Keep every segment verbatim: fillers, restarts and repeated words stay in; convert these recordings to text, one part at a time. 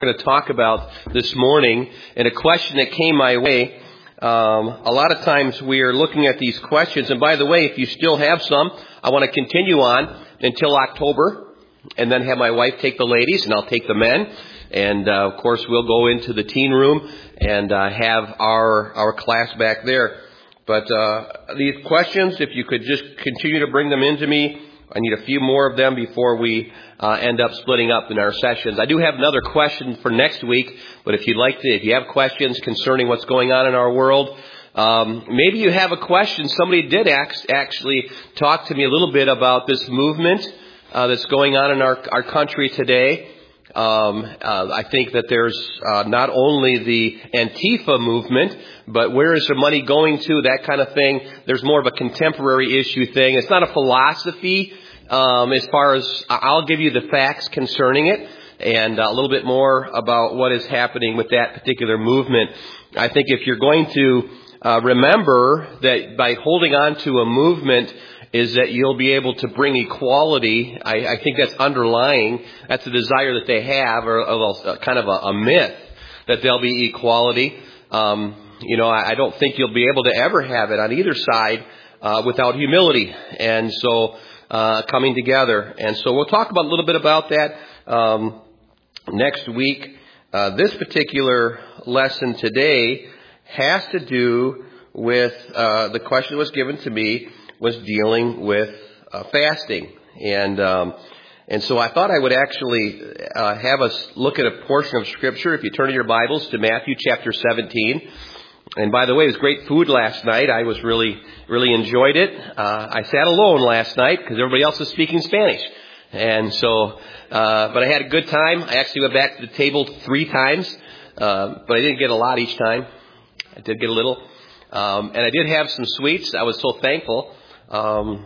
going to talk about this morning, and a question that came my way. Um, a lot of times we are looking at these questions, and by the way, if you still have some, I want to continue on until October, and then have my wife take the ladies, and I'll take the men, and uh, of course we'll go into the teen room and uh, have our our class back there. But uh, these questions, if you could just continue to bring them into me. I need a few more of them before we uh, end up splitting up in our sessions. I do have another question for next week, but if you'd like to, if you have questions concerning what's going on in our world, um, maybe you have a question. Somebody did act, actually talk to me a little bit about this movement uh, that's going on in our, our country today. Um, uh, I think that there's uh, not only the Antifa movement, but where is the money going to, that kind of thing. There's more of a contemporary issue thing. It's not a philosophy um, as far as I'll give you the facts concerning it and a little bit more about what is happening with that particular movement. I think if you're going to uh, remember that by holding on to a movement is that you'll be able to bring equality. I, I think that's underlying. That's a desire that they have, or a, a kind of a, a myth that there'll be equality. Um, you know, I, I don't think you'll be able to ever have it on either side uh, without humility, and so uh, coming together. And so we'll talk about a little bit about that um, next week. Uh, this particular lesson today has to do with uh, the question that was given to me. Was dealing with uh, fasting. And um, and so I thought I would actually uh, have us look at a portion of Scripture. If you turn in your Bibles to Matthew chapter seventeen. And by the way, it was great food last night. I was really, really enjoyed it. Uh, I sat alone last night because everybody else was speaking Spanish. And so, uh, but I had a good time. I actually went back to the table three times. Uh, but I didn't get a lot each time. I did get a little. Um, and I did have some sweets. I was so thankful. Um,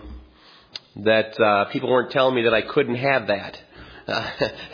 that uh, people weren't telling me that I couldn't have that. Uh,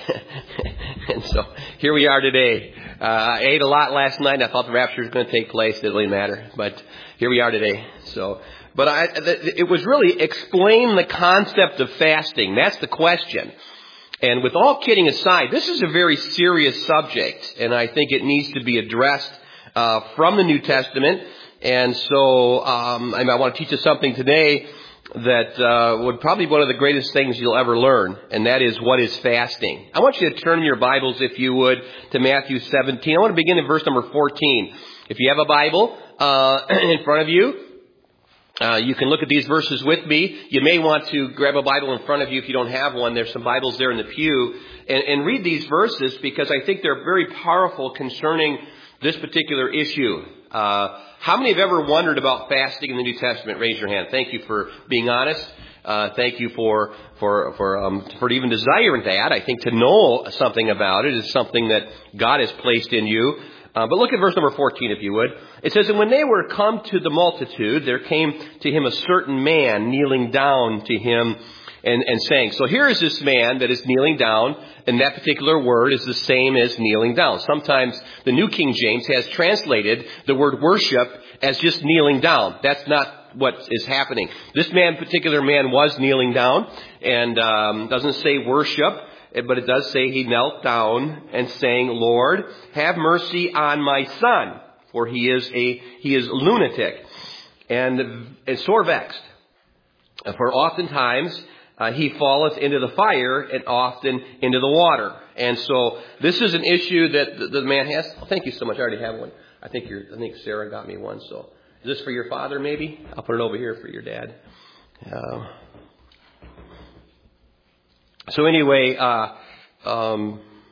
and so here we are today. Uh, I ate a lot last night, and I thought the rapture was going to take place. It didn't really matter. But here we are today. So, but I, it was really explain the concept of fasting. That's the question. And with all kidding aside, this is a very serious subject, and I think it needs to be addressed uh, from the New Testament. And so um, I want to teach you something today that uh, would probably be one of the greatest things you'll ever learn, and that is what is fasting. I want you to turn in your Bibles, if you would, to Matthew seventeen. I want to begin in verse number fourteen. If you have a Bible uh, in front of you, uh, you can look at these verses with me. You may want to grab a Bible in front of you if you don't have one. There's some Bibles there in the pew. And, and read these verses because I think they're very powerful concerning this particular issue. Uh, how many have ever wondered about fasting in the New Testament? Raise your hand. Thank you for being honest. Uh, thank you for for for um, for even desiring that. I think to know something about it is something that God has placed in you. Uh, but look at verse number fourteen, if you would. It says, "And when they were come to the multitude, there came to him a certain man kneeling down to him and, and saying." So here is this man that is kneeling down. And that particular word is the same as kneeling down. Sometimes the New King James has translated the word worship as just kneeling down. That's not what is happening. This man, particular man, was kneeling down, and um, doesn't say worship, but it does say he knelt down and saying, "Lord, have mercy on my son, for he is a he is lunatic and, and sore vexed. For oftentimes Uh, he falleth into the fire and often into the water." And so this is an issue that the, the man has. Oh, thank you so much. I already have one. I think you're, I think Sarah got me one. So is this for your father maybe? I'll put it over here for your dad. Uh, so anyway, uh, um,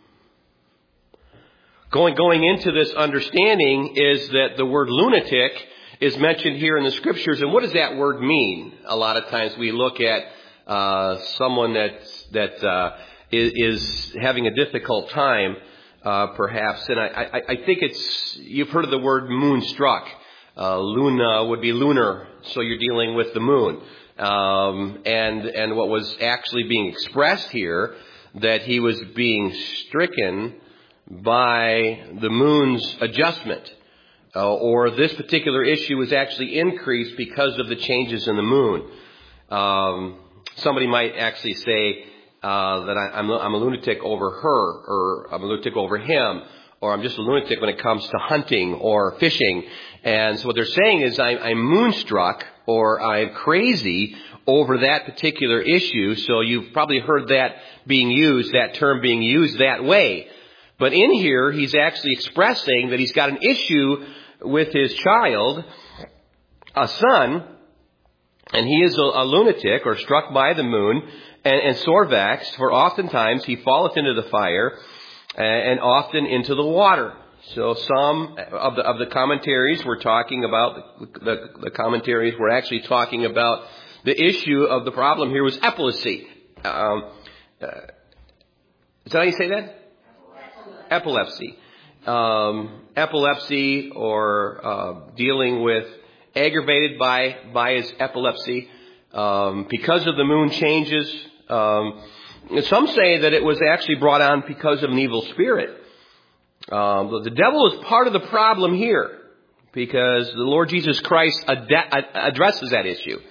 going, going into this understanding is that the word lunatic is mentioned here in the scriptures. And what does that word mean? A lot of times we look at Uh, someone that that uh, is, is having a difficult time, uh, perhaps, and I, I, I think it's you've heard of the word moonstruck. Uh, luna would be lunar, so you're dealing with the moon, um, and and what was actually being expressed here that he was being stricken by the moon's adjustment, uh, or this particular issue was actually increased because of the changes in the moon. Um, Somebody might actually say uh, that I, I'm, I'm a lunatic over her, or I'm a lunatic over him, or I'm just a lunatic when it comes to hunting or fishing. And so what they're saying is I'm, I'm moonstruck or I'm crazy over that particular issue. So you've probably heard that being used, that term being used that way. But in here, he's actually expressing that he's got an issue with his child, a son, and he is a, a lunatic or struck by the moon and, and sore vexed, for oftentimes he falleth into the fire and often into the water. So some of the, of the commentaries we're talking about, the, the, the commentaries were actually talking about the issue of the problem here was epilepsy. Um, uh, is that how you say that? Epilepsy. Um, epilepsy or uh, dealing with aggravated by, by his epilepsy um, because of the moon changes. Um, some say that it was actually brought on because of an evil spirit. Um, the devil is part of the problem here because the Lord Jesus Christ ad- addresses that issue.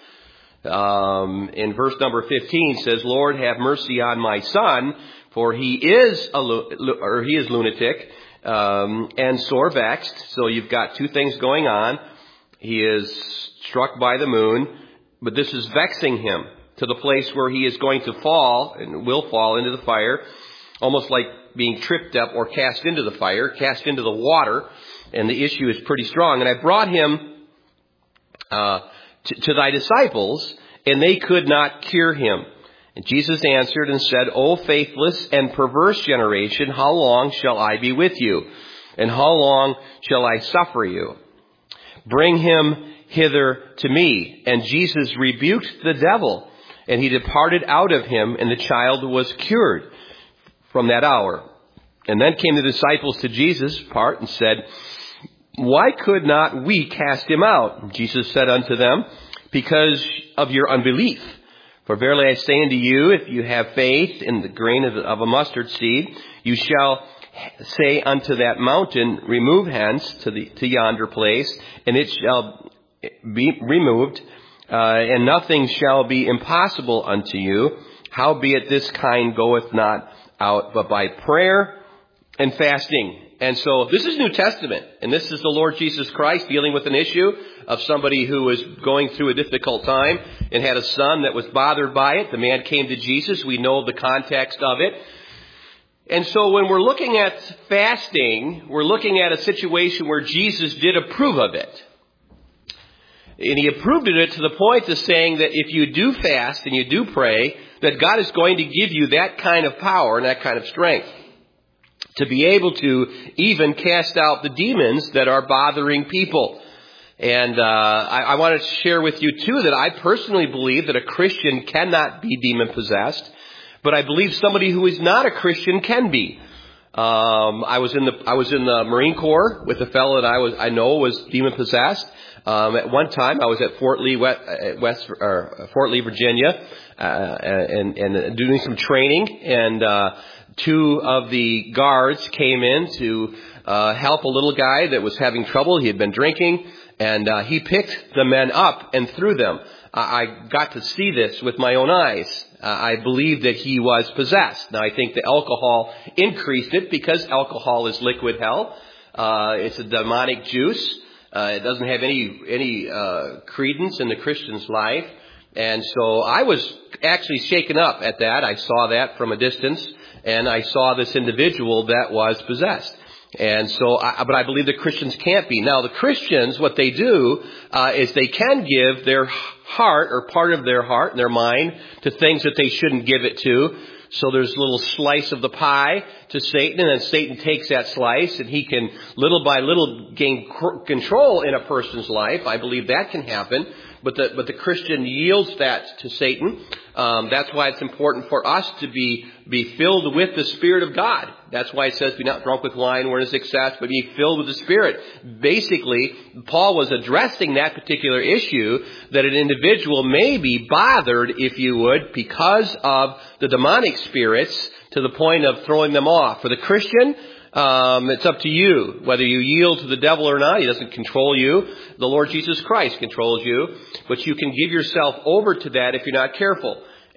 Um, in verse number fifteen says, Lord, have mercy on my son, for he is a or he is lunatic um, and sore vexed. So you've got two things going on. He is struck by the moon, but this is vexing him to the place where he is going to fall and will fall into the fire, almost like being tripped up or cast into the fire, cast into the water. And the issue is pretty strong. And I brought him uh, to, to thy disciples, and they could not cure him. And Jesus answered and said, O faithless and perverse generation, how long shall I be with you? And how long shall I suffer you? Bring him hither to me. And Jesus rebuked the devil, and he departed out of him, and the child was cured from that hour. And then came the disciples to Jesus apart and said, Why could not we cast him out? And Jesus said unto them, Because of your unbelief. For verily I say unto you, if you have faith in the grain of, of a mustard seed, you shall say unto that mountain, Remove hence to the to yonder place, and it shall be removed, uh, and nothing shall be impossible unto you. Howbeit this kind goeth not out but by prayer and fasting. And so this is New Testament, and this is the Lord Jesus Christ dealing with an issue of somebody who was going through a difficult time and had a son that was bothered by it. The man came to Jesus. We know the context of it. And so when we're looking at fasting, we're looking at a situation where Jesus did approve of it. And he approved of it to the point of saying that if you do fast and you do pray, that God is going to give you that kind of power and that kind of strength to be able to even cast out the demons that are bothering people. And uh, I, I want to share with you, too, that I personally believe that a Christian cannot be demon-possessed, but I believe somebody who is not a Christian can be. Um, I was in the I was in the Marine Corps with a fellow that I was I know was demon-possessed. Um, at one time, I was at Fort Lee, West, West or Fort Lee, Virginia, uh, and, and doing some training. And uh, two of the guards came in to uh, help a little guy that was having trouble. He had been drinking, and uh, he picked the men up and threw them. Uh, I got to see this with my own eyes. Uh, I believe that he was possessed. Now, I think the alcohol increased it because alcohol is liquid hell. Uh, it's a demonic juice. Uh, it doesn't have any any uh, credence in the Christian's life. And so I was actually shaken up at that. I saw that from a distance, and I saw this individual that was possessed. And so, I, but I believe the Christians can't be. Now, the Christians, what they do uh, is they can give their heart or part of their heart and their mind to things that they shouldn't give it to. So there's a little slice of the pie to Satan, and then Satan takes that slice, and he can little by little gain c- control in a person's life. I believe that can happen. But the but the Christian yields that to Satan. Um, that's why it's important for us to be be filled with the Spirit of God. That's why it says, be not drunk with wine wherein is excess, but be filled with the Spirit. Basically, Paul was addressing that particular issue, that an individual may be bothered, if you would, because of the demonic spirits to the point of throwing them off. For the Christian, Um, it's up to you whether you yield to the devil or not. He doesn't control you. The Lord Jesus Christ controls you. But you can give yourself over to that if you're not careful.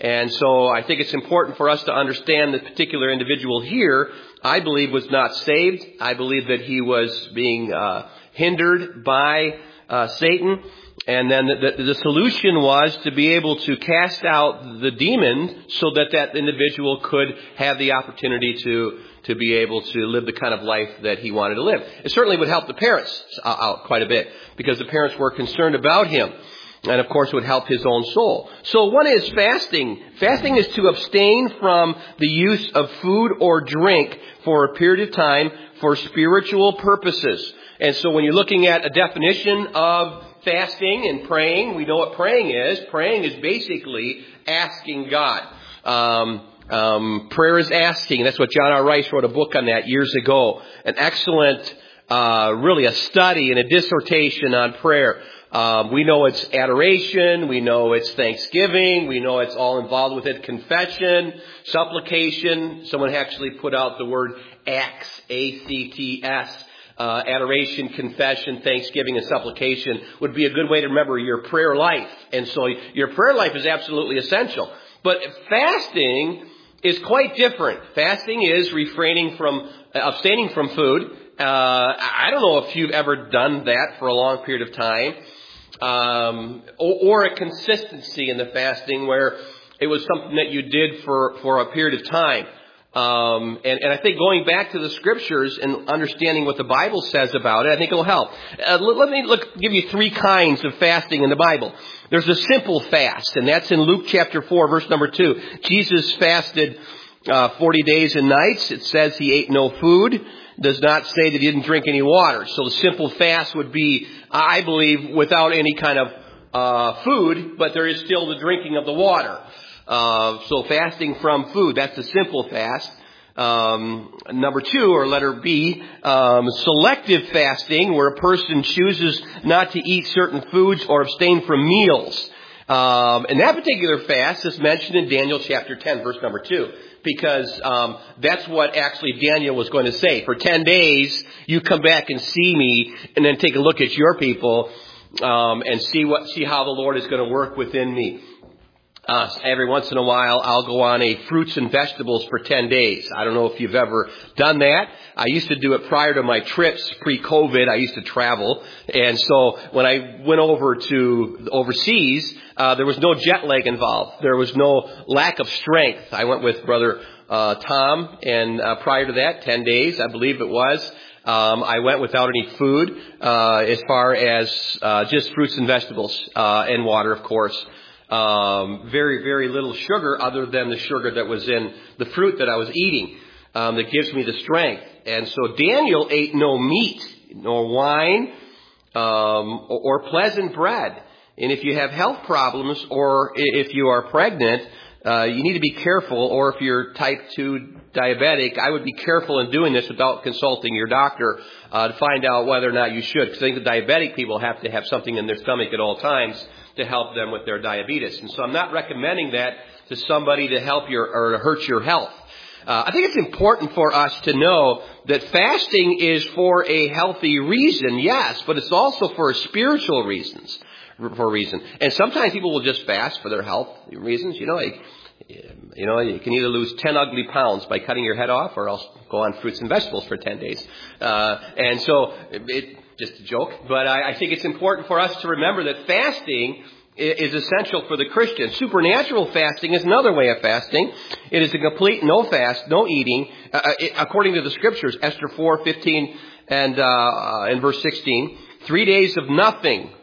And so I think it's important for us to understand the particular individual here, I believe, was not saved. I believe that he was being uh, hindered by uh, Satan. And then the, the, the solution was to be able to cast out the demon so that that individual could have the opportunity to to be able to live the kind of life that he wanted to live. It certainly would help the parents out quite a bit because the parents were concerned about him. And, of course, it would help his own soul. So what is fasting? Fasting is to abstain from the use of food or drink for a period of time for spiritual purposes. And so when you're looking at a definition of fasting and praying, we know what praying is. Praying is basically asking God. Um, um, prayer is asking. That's what John R. Rice wrote a book on that years ago. An excellent, uh, really a study and a dissertation on prayer. Um, we know it's adoration. We know it's thanksgiving. We know it's all involved with it. Confession, supplication. Someone actually put out the word acts, A C T S. Uh, adoration, confession, thanksgiving, and supplication would be a good way to remember your prayer life. And so your prayer life is absolutely essential. But fasting is quite different. Fasting is refraining from, uh, abstaining from food. Uh, I don't know if you've ever done that for a long period of time. Um, or, or a consistency in the fasting where it was something that you did for, for a period of time. Um, and, and I think going back to the scriptures and understanding what the Bible says about it, I think it'll help. Uh, let, let me look, give you three kinds of fasting in the Bible. There's a simple fast, and that's in Luke chapter four, verse number two. Jesus fasted uh, forty days and nights. It says he ate no food. It does not say that he didn't drink any water. So the simple fast would be, I believe, without any kind of uh, food, but there is still the drinking of the water. Uh, so fasting from food, that's a simple fast. Um, number two, or letter B, um, selective fasting, where a person chooses not to eat certain foods or abstain from meals. Um, and that particular fast is mentioned in Daniel chapter ten, verse number two, because um, that's what actually Daniel was going to say. For ten days, you come back and see me, and then take a look at your people um, and see what see how the Lord is going to work within me. Uh, every once in a while, I'll go on a fruits and vegetables for ten days. I don't know if you've ever done that. I used to do it prior to my trips, pre-COVID. I used to travel. And so when I went over to overseas, uh, there was no jet lag involved. There was no lack of strength. I went with Brother uh, Tom, and uh, prior to that, ten days, I believe it was. Um, I went without any food, uh, as far as uh, just fruits and vegetables, uh, and water, of course. Um, very, very little sugar other than the sugar that was in the fruit that I was eating, um, that gives me the strength. And so Daniel ate no meat, nor wine, um, or, or pleasant bread. And if you have health problems, or if you are pregnant, uh, you need to be careful. Or if you're type two diabetic, I would be careful in doing this without consulting your doctor, uh, to find out whether or not you should. Because I think the diabetic people have to have something in their stomach at all times to help them with their diabetes. And so I'm not recommending that to somebody to help your or to hurt your health. Uh, I think it's important for us to know that fasting is for a healthy reason, yes, but it's also for spiritual reasons, for a reason. And sometimes people will just fast for their health reasons. You know, like, you know, you can either lose ten ugly pounds by cutting your head off, or else go on fruits and vegetables for ten days. Uh, and so it, just a joke, but I, I think it's important for us to remember that fasting is essential for the Christian. Supernatural fasting is another way of fasting. It is a complete no fast, no eating, uh, it, according to the scriptures, Esther four fifteen and uh, and verse sixteen. Three days of nothing.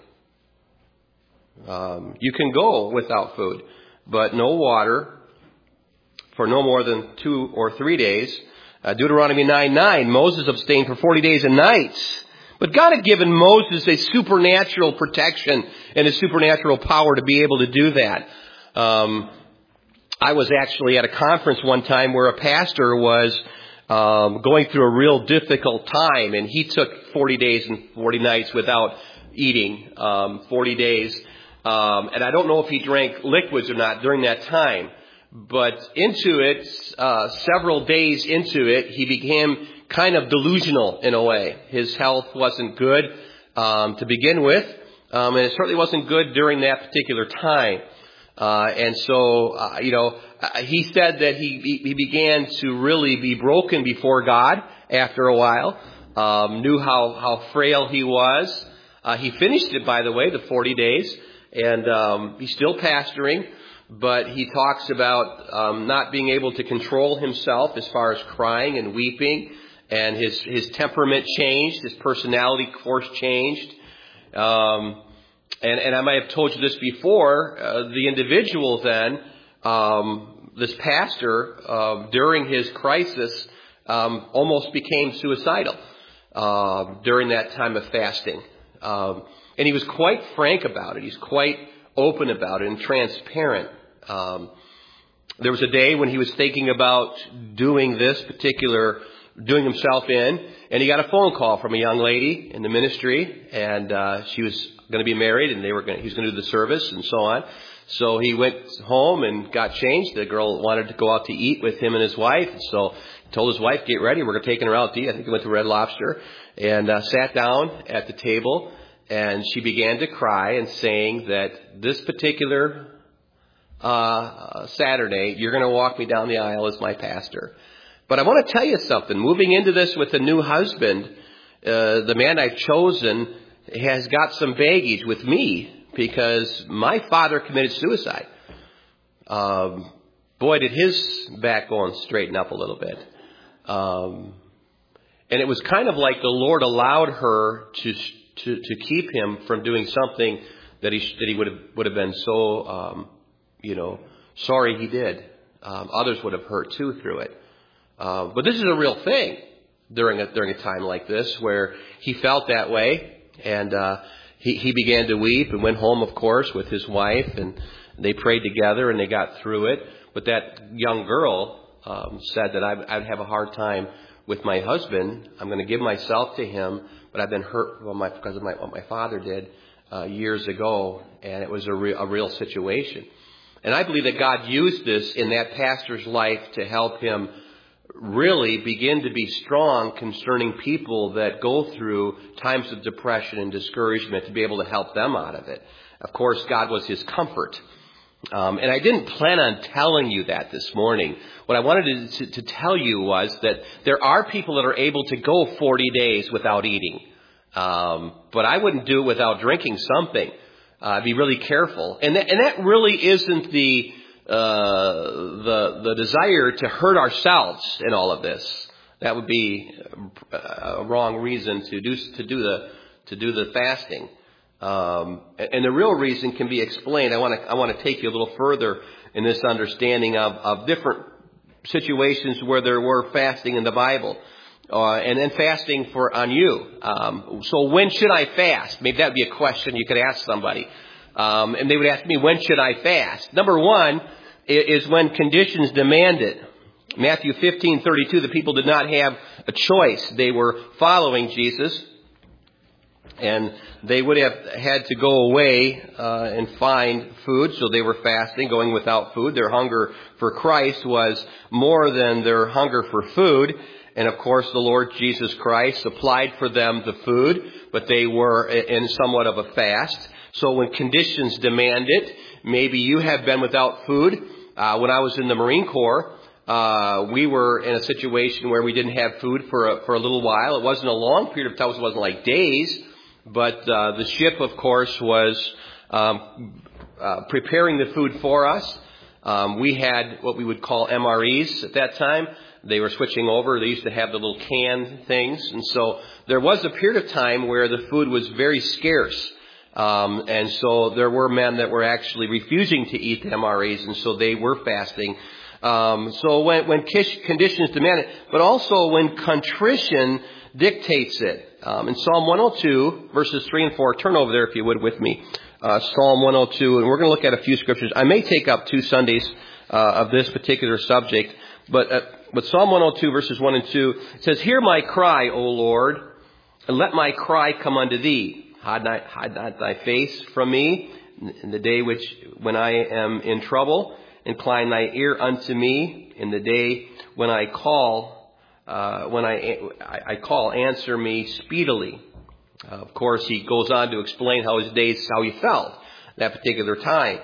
Um, you can go without food, but no water for no more than two or three days. Uh, Deuteronomy nine nine, Moses abstained for forty days and nights. But God had given Moses a supernatural protection and a supernatural power to be able to do that. Um, I was actually at a conference one time where a pastor was um, going through a real difficult time, and he took forty days and forty nights without eating, um, forty days. Um, and I don't know if he drank liquids or not during that time. But into it, uh, several days into it, he became kind of delusional in a way. His health wasn't good um, to begin with, um, and it certainly wasn't good during that particular time. Uh, and so, uh, you know, uh, he said that he, he began to really be broken before God after a while, um, knew how, how frail he was. Uh, he finished it, by the way, the forty days, and um, he's still pastoring, but he talks about um, not being able to control himself as far as crying and weeping, and his, his temperament changed, his personality course changed. Um, and, and I might have told you this before, uh, the individual then, um, this pastor, uh, during his crisis, um, almost became suicidal uh, during that time of fasting. Um, and he was quite frank about it. He's quite open about it and transparent. Um, there was a day when he was thinking about doing this particular, doing himself in, and he got a phone call from a young lady in the ministry, and uh, she was going to be married, and they were going to, he was going to do the service and so on. So he went home and got changed. The girl wanted to go out to eat with him and his wife, so he told his wife, "Get ready, we're taking her out to eat." I think he went to Red Lobster, and uh, sat down at the table, and she began to cry and saying that this particular uh Saturday, you're going to walk me down the aisle as my pastor. But I want to tell you something. Moving into this with a new husband, uh, the man I've chosen has got some baggage with me because my father committed suicide. Um, boy, did his backbone straighten up a little bit. Um, and it was kind of like the Lord allowed her to to, to keep him from doing something that he that he would have would have been so um, you know sorry he did. Um, others would have hurt too through it. Uh, but this is a real thing during a during a time like this where he felt that way, and uh, he he began to weep and went home, of course, with his wife, and they prayed together and they got through it. But that young girl um, said that I'd, I'd have a hard time with my husband. I'm going to give myself to him, but I've been hurt well, my, because of my, what my father did uh, years ago, and it was a, re- a real situation. And I believe that God used this in that pastor's life to help him really begin to be strong concerning people that go through times of depression and discouragement, to be able to help them out of it. Of course, God was his comfort. Um, and I didn't plan on telling you that this morning. What I wanted to, to, to tell you was that there are people that are able to go forty days without eating. Um, but I wouldn't do it without drinking something. Uh, be really careful. And that, and that really isn't the uh, the the desire to hurt ourselves in all of this. That would be a wrong reason to do to do the to do the fasting. Um, and the real reason can be explained. I want to I want to take you a little further in this understanding of, of different situations where there were fasting in the Bible, uh, and then fasting for on you. Um, so when should I fast? Maybe that would be a question you could ask somebody, um, and they would ask me, when should I fast? Number one is when conditions demand it. Matthew fifteen thirty-two. The people did not have a choice; they were following Jesus. And they would have had to go away uh, and find food, so they were fasting, going without food. Their hunger for Christ was more than their hunger for food. And of course, the Lord Jesus Christ supplied for them the food, but they were in somewhat of a fast. So when conditions demand it, maybe you have been without food. Uh, when I was in the Marine Corps, uh, we were in a situation where we didn't have food for a, for a little while. It wasn't a long period of time. It wasn't like days. But uh, the ship, of course, was um, uh, preparing the food for us. Um, we had what we would call M R Es at that time. They were switching over. They used to have the little can things. And so there was a period of time where the food was very scarce. Um, and so there were men that were actually refusing to eat the M R Es, and so they were fasting. Um, so when, when conditions demand it, but also when contrition dictates it. Um, in Psalm one oh two, verses three and four, turn over there if you would with me. Uh, Psalm one oh two, and we're going to look at a few scriptures. I may take up two Sundays uh, of this particular subject, but uh, but Psalm one oh two, verses one and two, it says, "Hear my cry, O Lord, and let my cry come unto thee. Hide not, hide not thy face from me in the day which when I am in trouble. Incline thy ear unto me in the day when I call. Uh, when I, I call, answer me speedily." Uh, of course, he goes on to explain how his days, how he felt that particular time.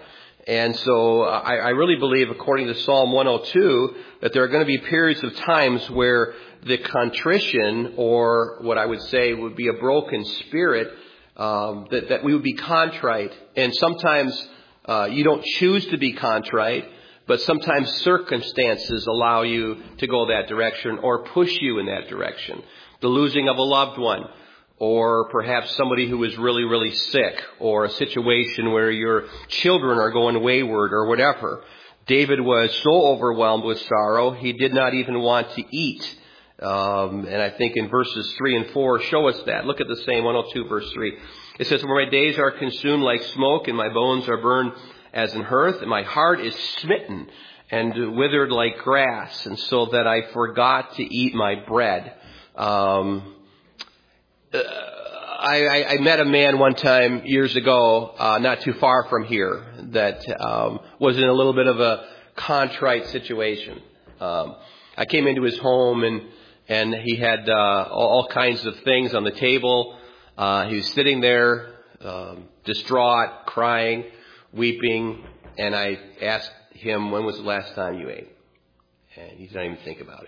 And so I, I really believe, according to Psalm one oh two, that there are going to be periods of times where the contrition, or what I would say would be a broken spirit, um, that, that we would be contrite. And sometimes uh, you don't choose to be contrite, but sometimes circumstances allow you to go that direction or push you in that direction. The losing of a loved one, or perhaps somebody who is really, really sick, or a situation where your children are going wayward or whatever. David was so overwhelmed with sorrow, he did not even want to eat. Um, and I think in verses three and four show us that. Look at the same one oh two verse three. It says, "For my days are consumed like smoke, and my bones are burned as an hearth, and my heart is smitten and withered like grass, and so that I forgot to eat my bread." Um, uh, I, I, I met a man one time years ago, uh, not too far from here, that um, was in a little bit of a contrite situation. Um, I came into his home, and and he had uh, all kinds of things on the table. Uh, he was sitting there, um, distraught, crying, weeping, and I asked him, "When was the last time you ate?" And he didn't even think about it.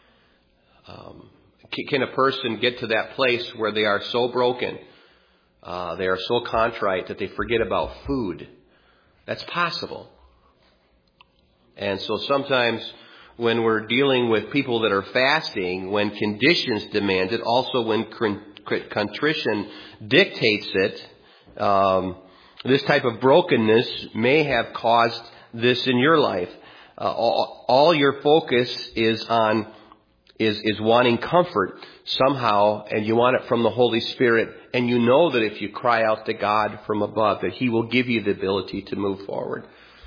Um, can a person get to that place where they are so broken, uh, they are so contrite that they forget about food? That's possible. And so sometimes when we're dealing with people that are fasting, when conditions demand it, also when contrition dictates it, um, this type of brokenness may have caused this in your life. Uh, all, all your focus is on is is wanting comfort somehow, and you want it from the Holy Spirit, and you know that if you cry out to God from above, that He will give you the ability to move forward.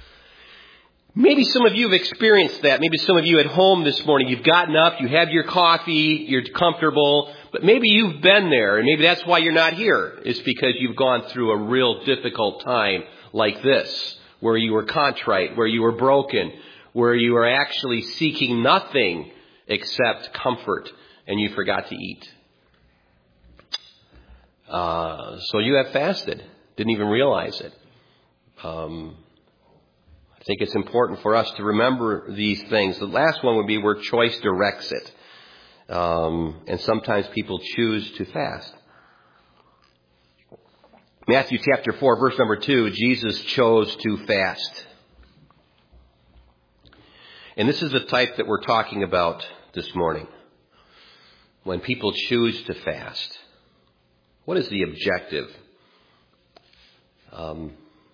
Maybe some of you have experienced that. Maybe some of you at home this morning, you've gotten up, you have your coffee, you're comfortable, but maybe you've been there, and maybe that's why you're not here. It's because you've gone through a real difficult time like this, where you were contrite, where you were broken, where you were actually seeking nothing except comfort, and you forgot to eat. Uh, so you have fasted. Didn't even realize it. Um, I think it's important for us to remember these things. The last one would be where choice directs it. Um, and sometimes people choose to fast. Matthew chapter four, verse number two, Jesus chose to fast. And this is the type that we're talking about this morning. When people choose to fast, what is the objective? Um,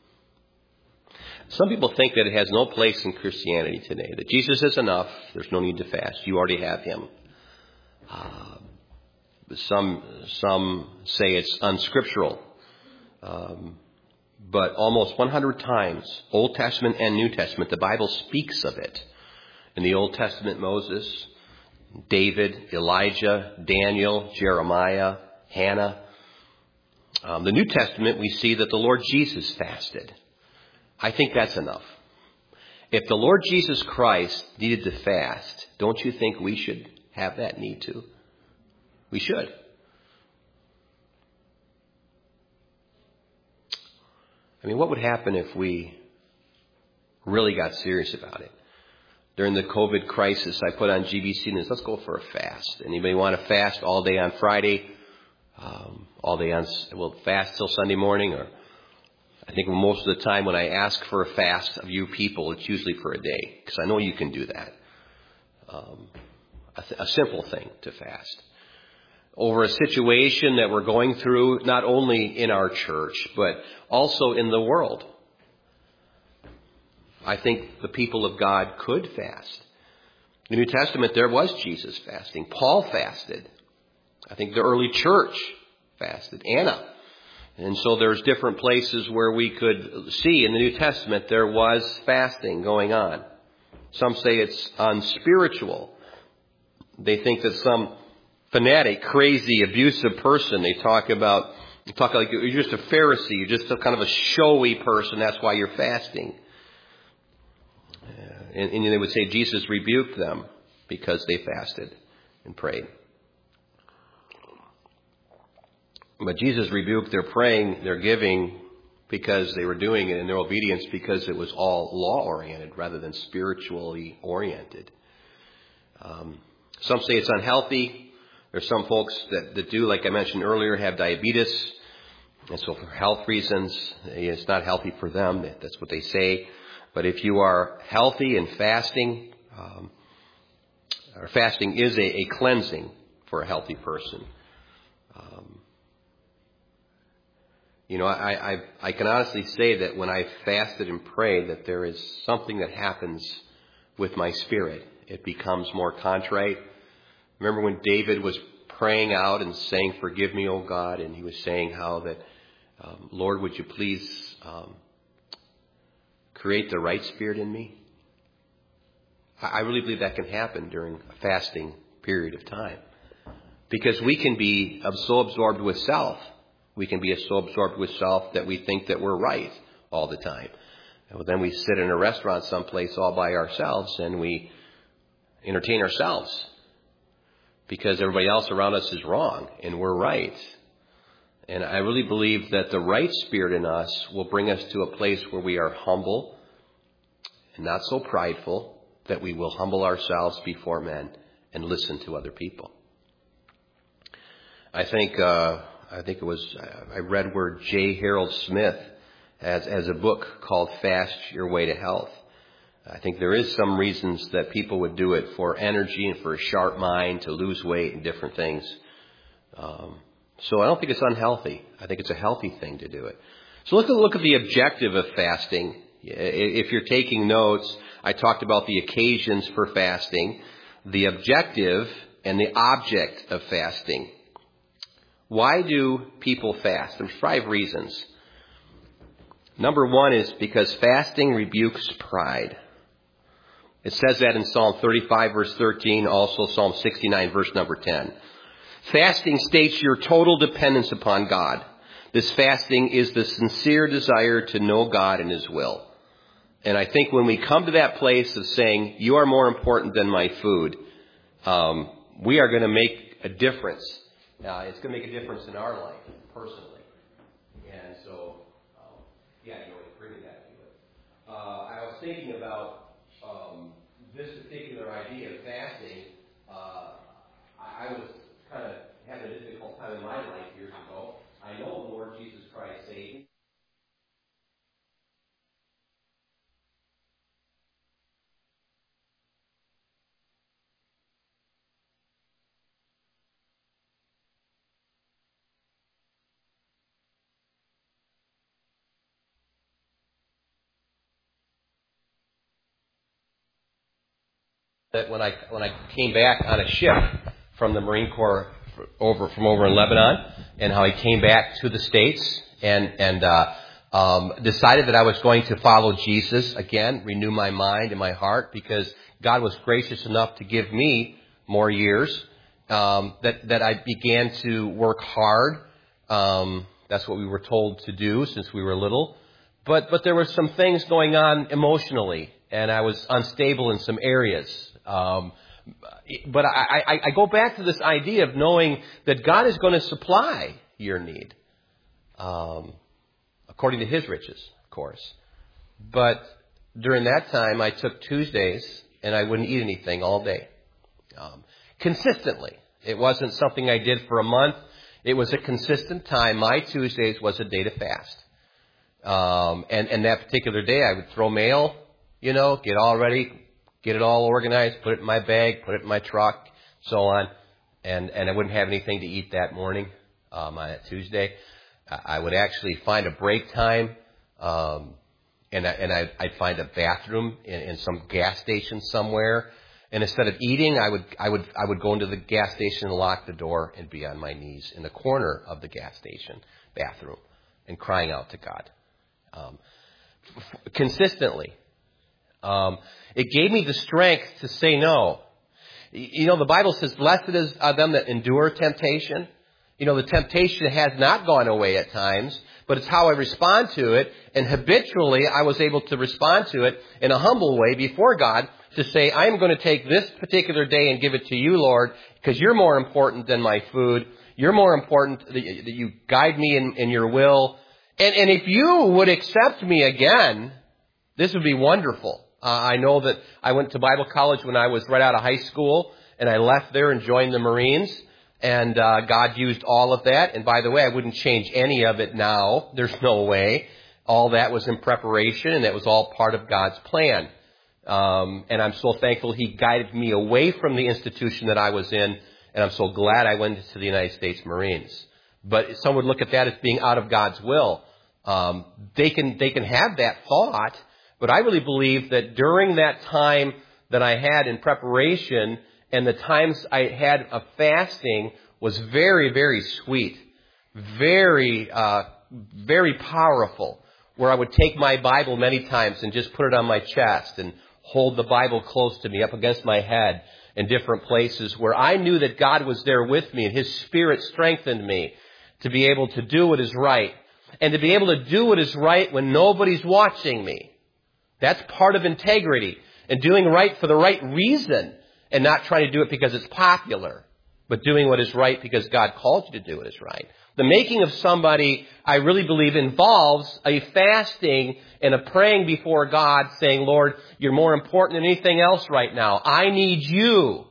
some people think that it has no place in Christianity today, that Jesus is enough, there's no need to fast, you already have Him. Uh, some, some say it's unscriptural. Um, but almost one hundred times, Old Testament and New Testament, the Bible speaks of it. In the Old Testament, Moses, David, Elijah, Daniel, Jeremiah, Hannah. Um, the New Testament, we see that the Lord Jesus fasted. I think that's enough. If the Lord Jesus Christ needed to fast, don't you think we should have that need to? We should. I mean, what would happen if we really got serious about it? During the COVID crisis, I put on G B C News, let's go for a fast. Anybody want to fast all day on Friday? Um, all day on, we'll fast till Sunday morning? Or I think most of the time when I ask for a fast of you people, it's usually for a day, because I know you can do that. Um, a, th- a simple thing to fast. Over a situation that we're going through, not only in our church, but also in the world. I think the people of God could fast. In the New Testament, there was Jesus fasting. Paul fasted. I think the early church fasted. Anna. And so there's different places where we could see in the New Testament there was fasting going on. Some say it's unspiritual. They think that some fanatic, crazy, abusive person, they talk about, they talk like you're just a Pharisee, you're just a kind of a showy person, that's why you're fasting. And, and they would say Jesus rebuked them because they fasted and prayed. But Jesus rebuked their praying, their giving, because they were doing it in their obedience because it was all law-oriented rather than spiritually oriented. Um, some say it's unhealthy. There's some folks that, that do, like I mentioned earlier, have diabetes. And so for health reasons, it's not healthy for them. That's what they say. But if you are healthy and fasting, um, or fasting is a, a cleansing for a healthy person. Um, you know, I, I, I can honestly say that when I fasted and prayed, that there is something that happens with my spirit. It becomes more contrite. Remember when David was praying out and saying, "Forgive me, O God," and he was saying how that, um, Lord, would you please um, create the right spirit in me? I really believe that can happen during a fasting period of time. Because we can be so absorbed with self. We can be so absorbed with self that we think that we're right all the time. And then we sit in a restaurant someplace all by ourselves and we entertain ourselves. Because everybody else around us is wrong and we're right. And I really believe that the right spirit in us will bring us to a place where we are humble and not so prideful, that we will humble ourselves before men and listen to other people. I think uh, I think it was I read where J. Harold Smith has, has a book called "Fast Your Way to Health." I think there is some reasons that people would do it for energy and for a sharp mind, to lose weight and different things. Um, so I don't think it's unhealthy. I think it's a healthy thing to do it. So look at look at the objective of fasting. If you're taking notes, I talked about the occasions for fasting, the objective, and the object of fasting. Why do people fast? There's five reasons. Number one is because fasting rebukes pride. It says that in Psalm thirty-five, verse thirteen, also Psalm sixty-nine, verse number ten. Fasting states your total dependence upon God. This fasting is the sincere desire to know God and His will. And I think when we come to that place of saying, you are more important than my food, um, we are going to make a difference. Uh, it's going to make a difference in our life, personally. And so, um, yeah, you know, bringing that to it. Uh, I was thinking about um, this particular idea of fasting. Uh, I, I was kind of having a difficult time in my life years ago. I know the Lord Jesus Christ saved me. That when I when I came back on a ship from the Marine Corps over from over in Lebanon, and how I came back to the States and and uh, um, decided that I was going to follow Jesus again, renew my mind and my heart, because God was gracious enough to give me more years. Um, that that I began to work hard. Um, that's what we were told to do since we were little. But but there were some things going on emotionally, and I was unstable in some areas. Um, but I, I, I go back to this idea of knowing that God is going to supply your need, um, according to His riches, of course. But during that time, I took Tuesdays and I wouldn't eat anything all day, um, consistently. It wasn't something I did for a month. It was a consistent time. My Tuesdays was a day to fast. Um, and, and that particular day, I would throw mail, you know, get all ready, get it all organized, put it in my bag, put it in my truck, so on. And, and I wouldn't have anything to eat that morning, um, on that Tuesday. I would actually find a break time, um, and, I, and I'd, I'd find a bathroom in, in some gas station somewhere. And instead of eating, I would, I would, I would go into the gas station and lock the door and be on my knees in the corner of the gas station bathroom and crying out to God. Um, f- consistently. Um, it gave me the strength to say no. You know, the Bible says, blessed is are them that endure temptation. You know, the temptation has not gone away at times, but it's how I respond to it. And habitually, I was able to respond to it in a humble way before God to say, I'm going to take this particular day and give it to you, Lord, because you're more important than my food. You're more important that you guide me in, in your will. And, and if you would accept me again, this would be wonderful. Uh, I know that I went to Bible college when I was right out of high school, and I left there and joined the Marines. And uh, God used all of that. And by the way, I wouldn't change any of it now. There's no way. All that was in preparation, and that was all part of God's plan. Um, and I'm so thankful He guided me away from the institution that I was in, and I'm so glad I went to the United States Marines. But some would look at that as being out of God's will. Um, they can they can have that thought, but I really believe that during that time that I had in preparation and the times I had of fasting was very, very sweet, very, uh, very powerful, where I would take my Bible many times and just put it on my chest and hold the Bible close to me up against my head in different places where I knew that God was there with me and His Spirit strengthened me to be able to do what is right and to be able to do what is right when nobody's watching me. That's part of integrity and doing right for the right reason and not trying to do it because it's popular, but doing what is right because God called you to do what is right. The making of somebody, I really believe, involves a fasting and a praying before God saying, Lord, you're more important than anything else right now. I need you.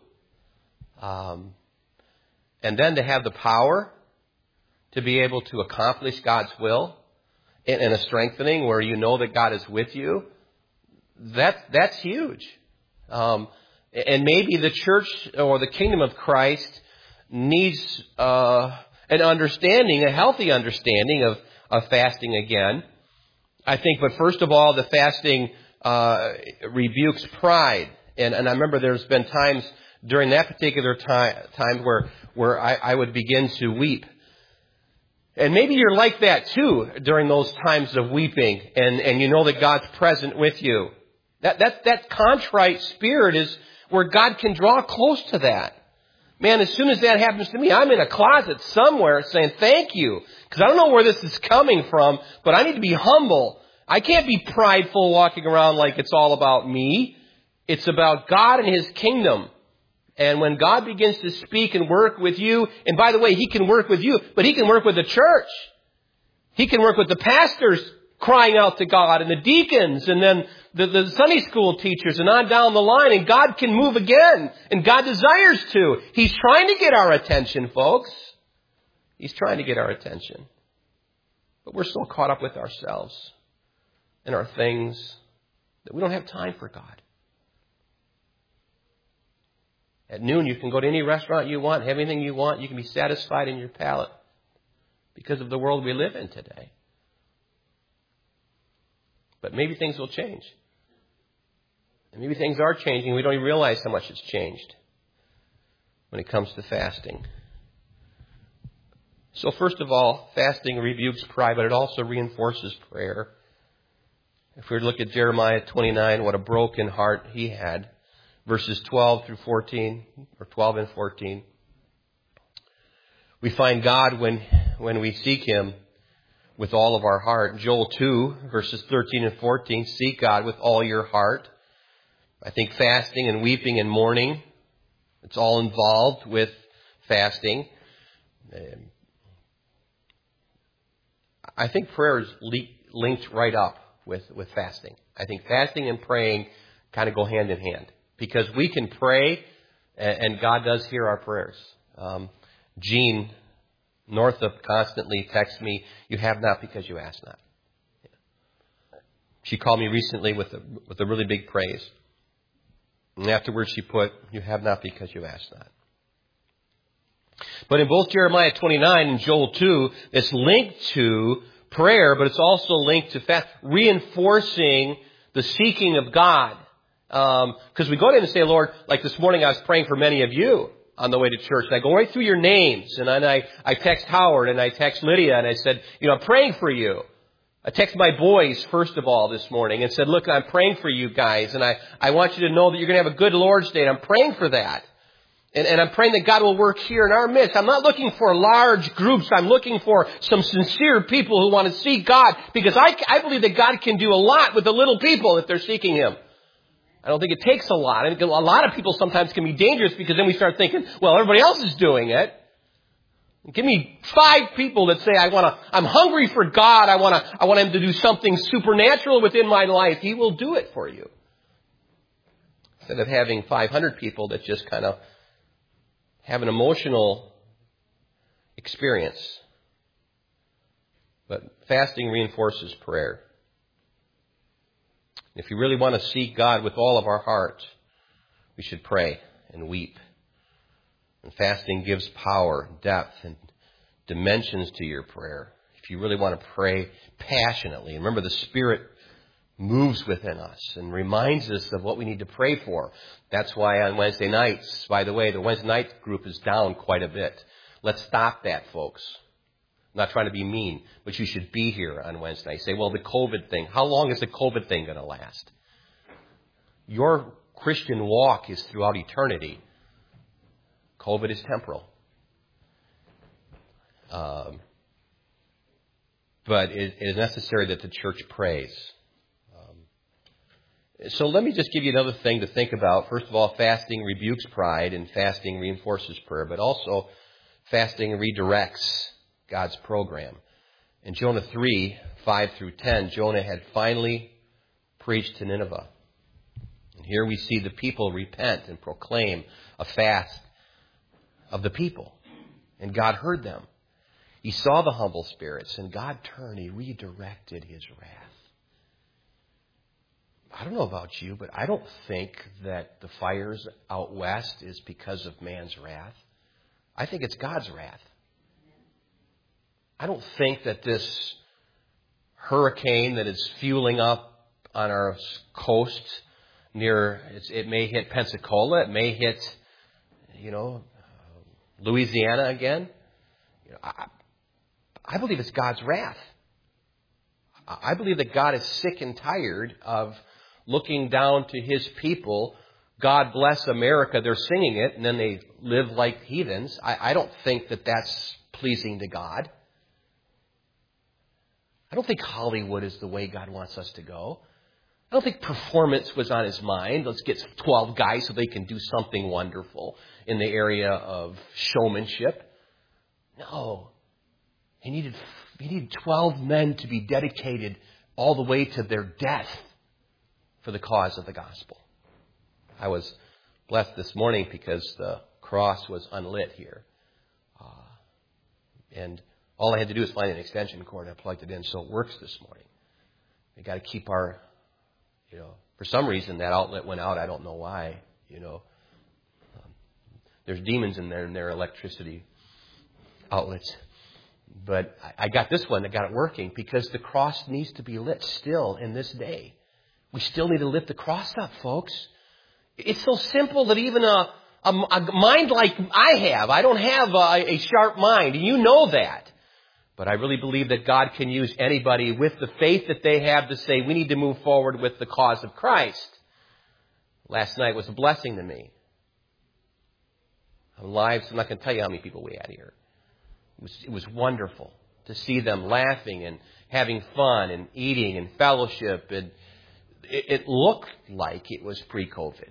Um, and then to have the power to be able to accomplish God's will in, in a strengthening where you know that God is with you, that's, that's huge. Um, and maybe the church or the kingdom of Christ needs uh, an understanding, a healthy understanding of, of fasting again. I think, but first of all, the fasting uh, rebukes pride. And, and I remember there's been times during that particular time, time where, where I, I would begin to weep. And maybe you're like that too during those times of weeping and, and you know that God's present with you. That, that, that contrite spirit is where God can draw close to that. Man, as soon as that happens to me, I'm in a closet somewhere saying, thank you. Because I don't know where this is coming from, but I need to be humble. I can't be prideful walking around like it's all about me. It's about God and His kingdom. And when God begins to speak and work with you, and by the way, He can work with you, but He can work with the church. He can work with the pastors crying out to God and the deacons and then the, the Sunday school teachers and on down the line. And God can move again. And God desires to. He's trying to get our attention, folks. He's trying to get our attention. But we're so caught up with ourselves and our things that we don't have time for God. At noon, you can go to any restaurant you want, have anything you want. You can be satisfied in your palate because of the world we live in today. But maybe things will change. And maybe things are changing. We don't even realize how much it's changed when it comes to fasting. So first of all, fasting rebukes pride, but it also reinforces prayer. If we look at Jeremiah twenty-nine, what a broken heart he had. Verses twelve through fourteen, or twelve and fourteen. We find God when, when we seek Him with all of our heart. Joel two, verses thirteen and fourteen, seek God with all your heart. I think fasting and weeping and mourning, it's all involved with fasting. I think prayer is le- linked right up with, with fasting. I think fasting and praying kind of go hand in hand. Because we can pray, and God does hear our prayers. Um, Jean Northup constantly texts me, you have not because you ask not. Yeah. She called me recently with a, with a really big praise. And afterwards she put, you have not because you ask not. But in both Jeremiah twenty-nine and Joel two, it's linked to prayer, but it's also linked to fast, reinforcing the seeking of God. Because um, we go in and say, Lord, like this morning I was praying for many of you on the way to church. And I go right through your names. And then I, I text Howard and I text Lydia and I said, you know, I'm praying for you. I text my boys first of all this morning and said, look, I'm praying for you guys. And I, I want you to know that you're going to have a good Lord's Day. And I'm praying for that. And, and I'm praying that God will work here in our midst. I'm not looking for large groups. I'm looking for some sincere people who want to seek God. Because I, I believe that God can do a lot with the little people if they're seeking Him. I don't think it takes a lot. And a lot of people sometimes can be dangerous because then we start thinking, well, everybody else is doing it. Give me five people that say, I want to, I'm hungry for God. I want to, I want Him to do something supernatural within my life. He will do it for you. Instead of having five hundred people that just kind of have an emotional experience. But fasting reinforces prayer. If you really want to seek God with all of our heart, we should pray and weep. And fasting gives power, depth, and dimensions to your prayer. If you really want to pray passionately, remember the Spirit moves within us and reminds us of what we need to pray for. That's why on Wednesday nights, by the way, the Wednesday night group is down quite a bit. Let's stop that, folks. I'm not trying to be mean, but you should be here on Wednesday night. Say, well, the COVID thing, how long is the COVID thing going to last? Your Christian walk is throughout eternity. COVID is temporal. Um, but it, it is necessary that the church prays. Um, so let me just give you another thing to think about. First of all, fasting rebukes pride and fasting reinforces prayer, but also fasting redirects God's program. In Jonah three, five through ten, Jonah had finally preached to Nineveh. And here we see the people repent and proclaim a fast of the people. And God heard them. He saw the humble spirits, and God turned, He redirected His wrath. I don't know about you, but I don't think that the fires out west is because of man's wrath. I think it's God's wrath. I don't think that this hurricane that is fueling up on our coast near, it may hit Pensacola, it may hit, you know, Louisiana again. You know, I, I believe it's God's wrath. I believe that God is sick and tired of looking down to His people. God bless America. They're singing it, and then they live like heathens. I, I don't think that that's pleasing to God. I don't think Hollywood is the way God wants us to go. I don't think performance was on His mind. Let's get twelve guys so they can do something wonderful in the area of showmanship. No. He needed, he needed twelve men to be dedicated all the way to their death for the cause of the gospel. I was blessed this morning because the cross was unlit here. Uh, and all I had to do was find an extension cord. I plugged it in, so it works this morning. We got to keep our, you know, for some reason that outlet went out. I don't know why, you know. Um, there's demons in there in their electricity outlets. But I, I got this one that got it working because the cross needs to be lit still in this day. We still need to lift the cross up, folks. It's so simple that even a, a, a mind like I have, I don't have a, a sharp mind, and you know that. But I really believe that God can use anybody with the faith that they have to say, we need to move forward with the cause of Christ. Last night was a blessing to me. I'm live, so I'm not going to tell you how many people we had here. It was, it was wonderful to see them laughing and having fun and eating and fellowship. And it, it looked like it was pre-COVID.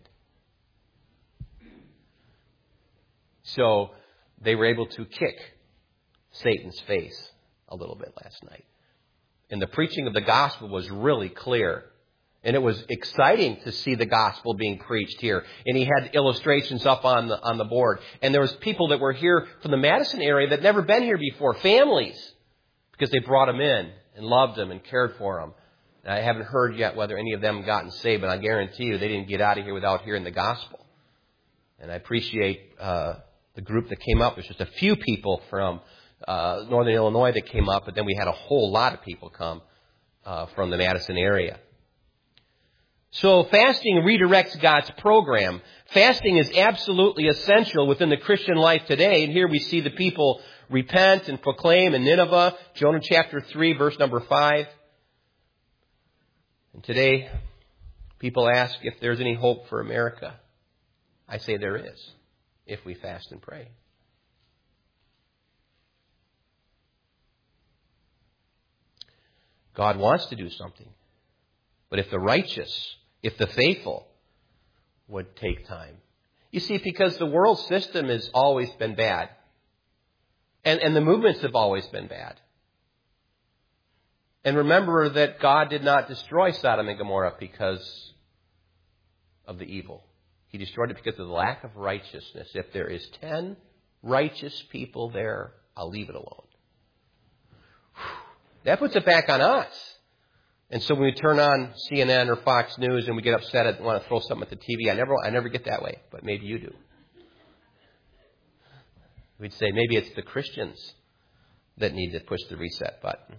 So they were able to kick Satan's face a little bit last night. And the preaching of the gospel was really clear. And it was exciting to see the gospel being preached here. And he had illustrations up on the, on the board. And there was people that were here from the Madison area that had never been here before, families, because they brought them in and loved them and cared for them. And I haven't heard yet whether any of them gotten saved, but I guarantee you they didn't get out of here without hearing the gospel. And I appreciate uh, the group that came up. There's just a few people from uh, Northern Illinois that came up, but then we had a whole lot of people come uh, from the Madison area. So fasting redirects God's program. Fasting is absolutely essential within the Christian life today. And here we see the people repent and proclaim in Nineveh, Jonah chapter three, verse number five. And today, people ask if there's any hope for America. I say there is, if we fast and pray. God wants to do something. But if the righteous, if the faithful would take time. You see, because the world system has always been bad. And, and the movements have always been bad. And remember that God did not destroy Sodom and Gomorrah because of the evil. He destroyed it because of the lack of righteousness. If there is ten righteous people there, I'll leave it alone. That puts it back on us. And so when we turn on C N N or Fox News and we get upset and want to throw something at the T V, I never, I never get that way, but maybe you do. We'd say maybe it's the Christians that need to push the reset button.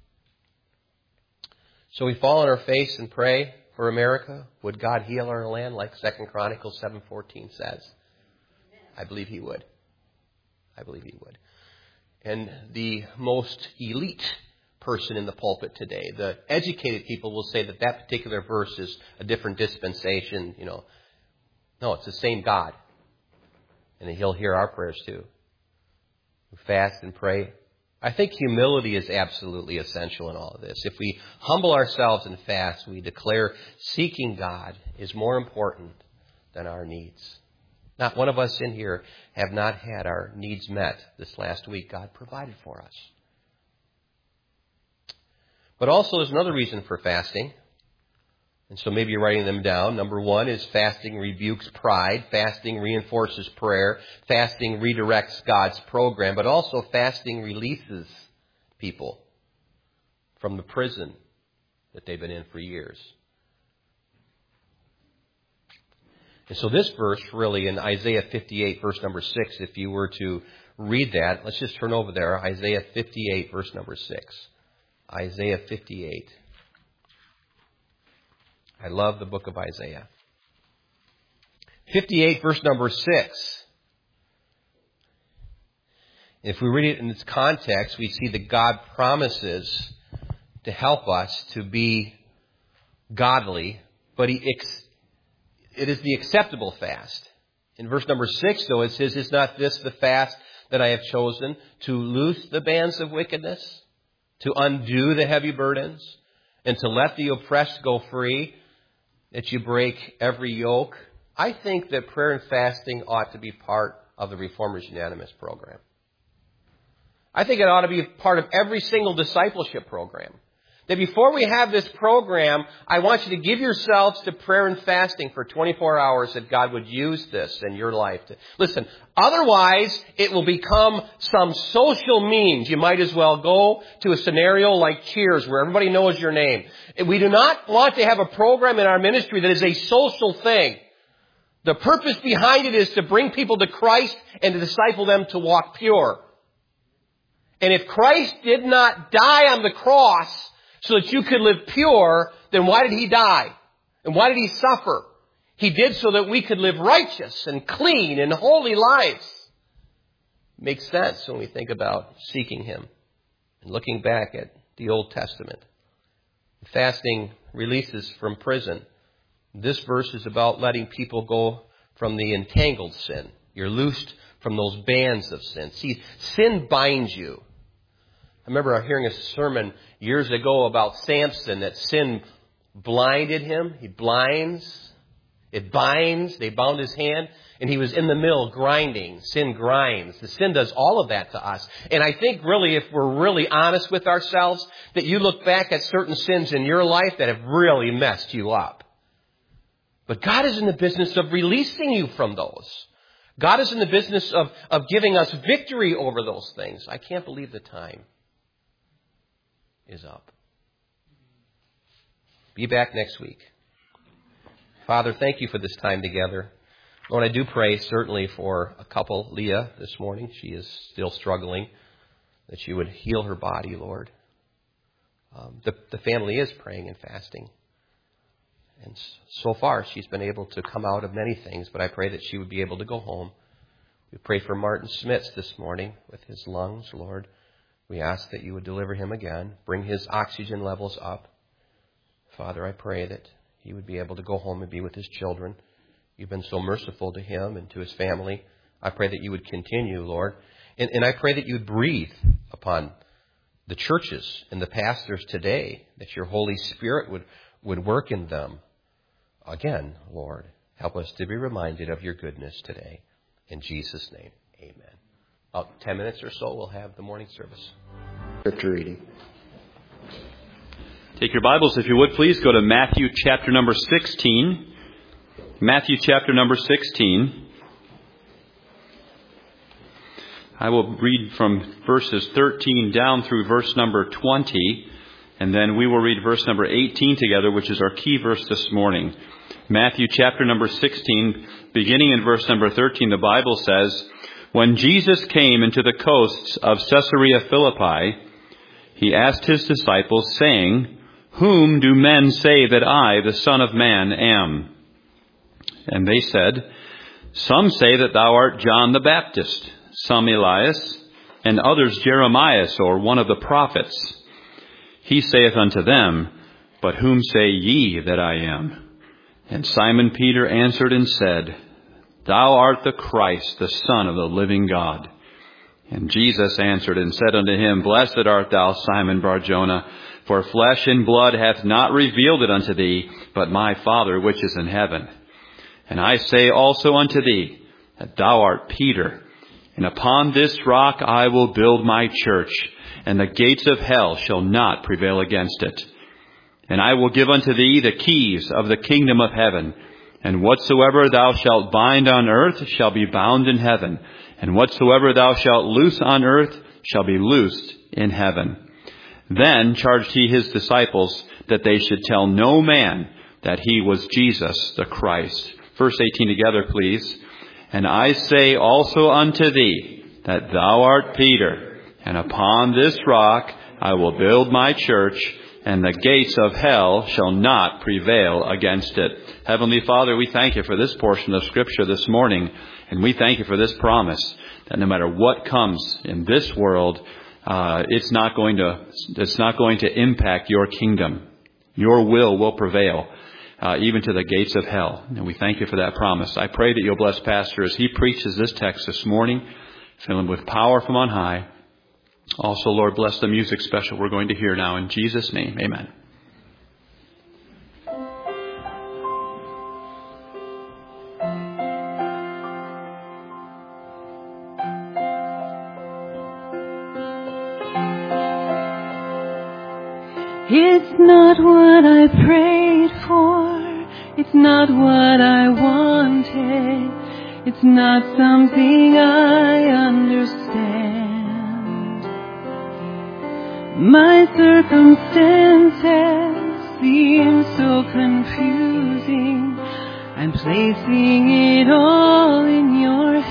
So we fall on our face and pray for America. Would God heal our land like Second Chronicles seven fourteen says? I believe He would. I believe He would. And the most elite person in the pulpit today, the educated people will say that that particular verse is a different dispensation. You know, no, it's the same God, and He'll hear our prayers too. We fast and pray. I think humility is absolutely essential in all of this. If we humble ourselves and fast, we declare seeking God is more important than our needs. Not one of us in here have not had our needs met this last week. God provided for us. But also there's another reason for fasting. And so maybe you're writing them down. Number one is fasting rebukes pride. Fasting reinforces prayer. Fasting redirects God's program. But also fasting releases people from the prison that they've been in for years. And so this verse really in Isaiah fifty-eight, verse number six, if you were to read that, let's just turn over there. Isaiah fifty-eight, verse number six. Isaiah fifty-eight. I love the book of Isaiah. fifty-eight, verse number six. If we read it in its context, we see that God promises to help us to be godly, but he ex- it is the acceptable fast. In verse number six, though, it says, "Is not this the fast that I have chosen, to loose the bands of wickedness, to undo the heavy burdens, and to let the oppressed go free, that you break every yoke?" I think that prayer and fasting ought to be part of the Reformers Unanimous program. I think it ought to be part of every single discipleship program. That before we have this program, I want you to give yourselves to prayer and fasting for twenty-four hours, that God would use this in your life. To, listen, otherwise it will become some social means. You might as well go to a scenario like Cheers, where everybody knows your name. We do not want to have a program in our ministry that is a social thing. The purpose behind it is to bring people to Christ and to disciple them to walk pure. And if Christ did not die on the cross so that you could live pure, then why did He die? And why did He suffer? He did so that we could live righteous and clean and holy lives. Makes sense when we think about seeking Him and looking back at the Old Testament. Fasting releases from prison. This verse is about letting people go from the entangled sin. You're loosed from those bands of sin. See, sin binds you. I remember hearing a sermon years ago about Samson, that sin blinded him. He blinds. It binds. They bound his hand. And he was in the mill grinding. Sin grinds. The sin does all of that to us. And I think really, if we're really honest with ourselves, that you look back at certain sins in your life that have really messed you up. But God is in the business of releasing you from those. God is in the business of, of giving us victory over those things. I can't believe the time is up. Be back next week. Father, thank you for this time together. Lord, I do pray certainly for a couple, Leah, this morning. She is still struggling, that you would heal her body, Lord. Um, the, the family is praying and fasting. And so far, she's been able to come out of many things, but I pray that she would be able to go home. We pray for Martin Smits this morning with his lungs, Lord. We ask that you would deliver him again, bring his oxygen levels up. Father, I pray that he would be able to go home and be with his children. You've been so merciful to him and to his family. I pray that you would continue, Lord. And, and I pray that you would breathe upon the churches and the pastors today, that your Holy Spirit would, would work in them. Again, Lord, help us to be reminded of your goodness today. In Jesus' name, amen. about ten minutes or so, we'll have the morning service. Scripture reading. Take your Bibles, if you would, please. Go to Matthew chapter number sixteen. Matthew chapter number sixteen. I will read from verses thirteen down through verse number twenty, and then we will read verse number eighteen together, which is our key verse this morning. Matthew chapter number sixteen, beginning in verse number thirteen, the Bible says, "When Jesus came into the coasts of Caesarea Philippi, he asked his disciples, saying, 'Whom do men say that I, the Son of Man, am?' And they said, 'Some say that thou art John the Baptist, some Elias, and others Jeremias, or one of the prophets.' He saith unto them, 'But whom say ye that I am?' And Simon Peter answered and said, 'Thou art the Christ, the Son of the living God.' And Jesus answered and said unto him, 'Blessed art thou, Simon Bar-Jonah, for flesh and blood hath not revealed it unto thee, but my Father which is in heaven. And I say also unto thee, that thou art Peter, and upon this rock I will build my church, and the gates of hell shall not prevail against it. And I will give unto thee the keys of the kingdom of heaven, and whatsoever thou shalt bind on earth shall be bound in heaven, and whatsoever thou shalt loose on earth shall be loosed in heaven.' Then charged he his disciples that they should tell no man that he was Jesus the Christ." Verse eighteen together, please. "And I say also unto thee that thou art Peter, and upon this rock I will build my church, and the gates of hell shall not prevail against it." Heavenly Father, we thank you for this portion of Scripture this morning, and we thank you for this promise that no matter what comes in this world, Uh, it's not going to, it's not going to impact your kingdom. Your will will prevail, uh, even to the gates of hell. And we thank you for that promise. I pray that you'll bless Pastor as he preaches this text this morning. Fill him with power from on high. Also, Lord, bless the music special we're going to hear now. In Jesus' name, amen. It's not what I prayed for, it's not what I wanted, it's not something I understand. My circumstances seem so confusing, I'm placing it all in your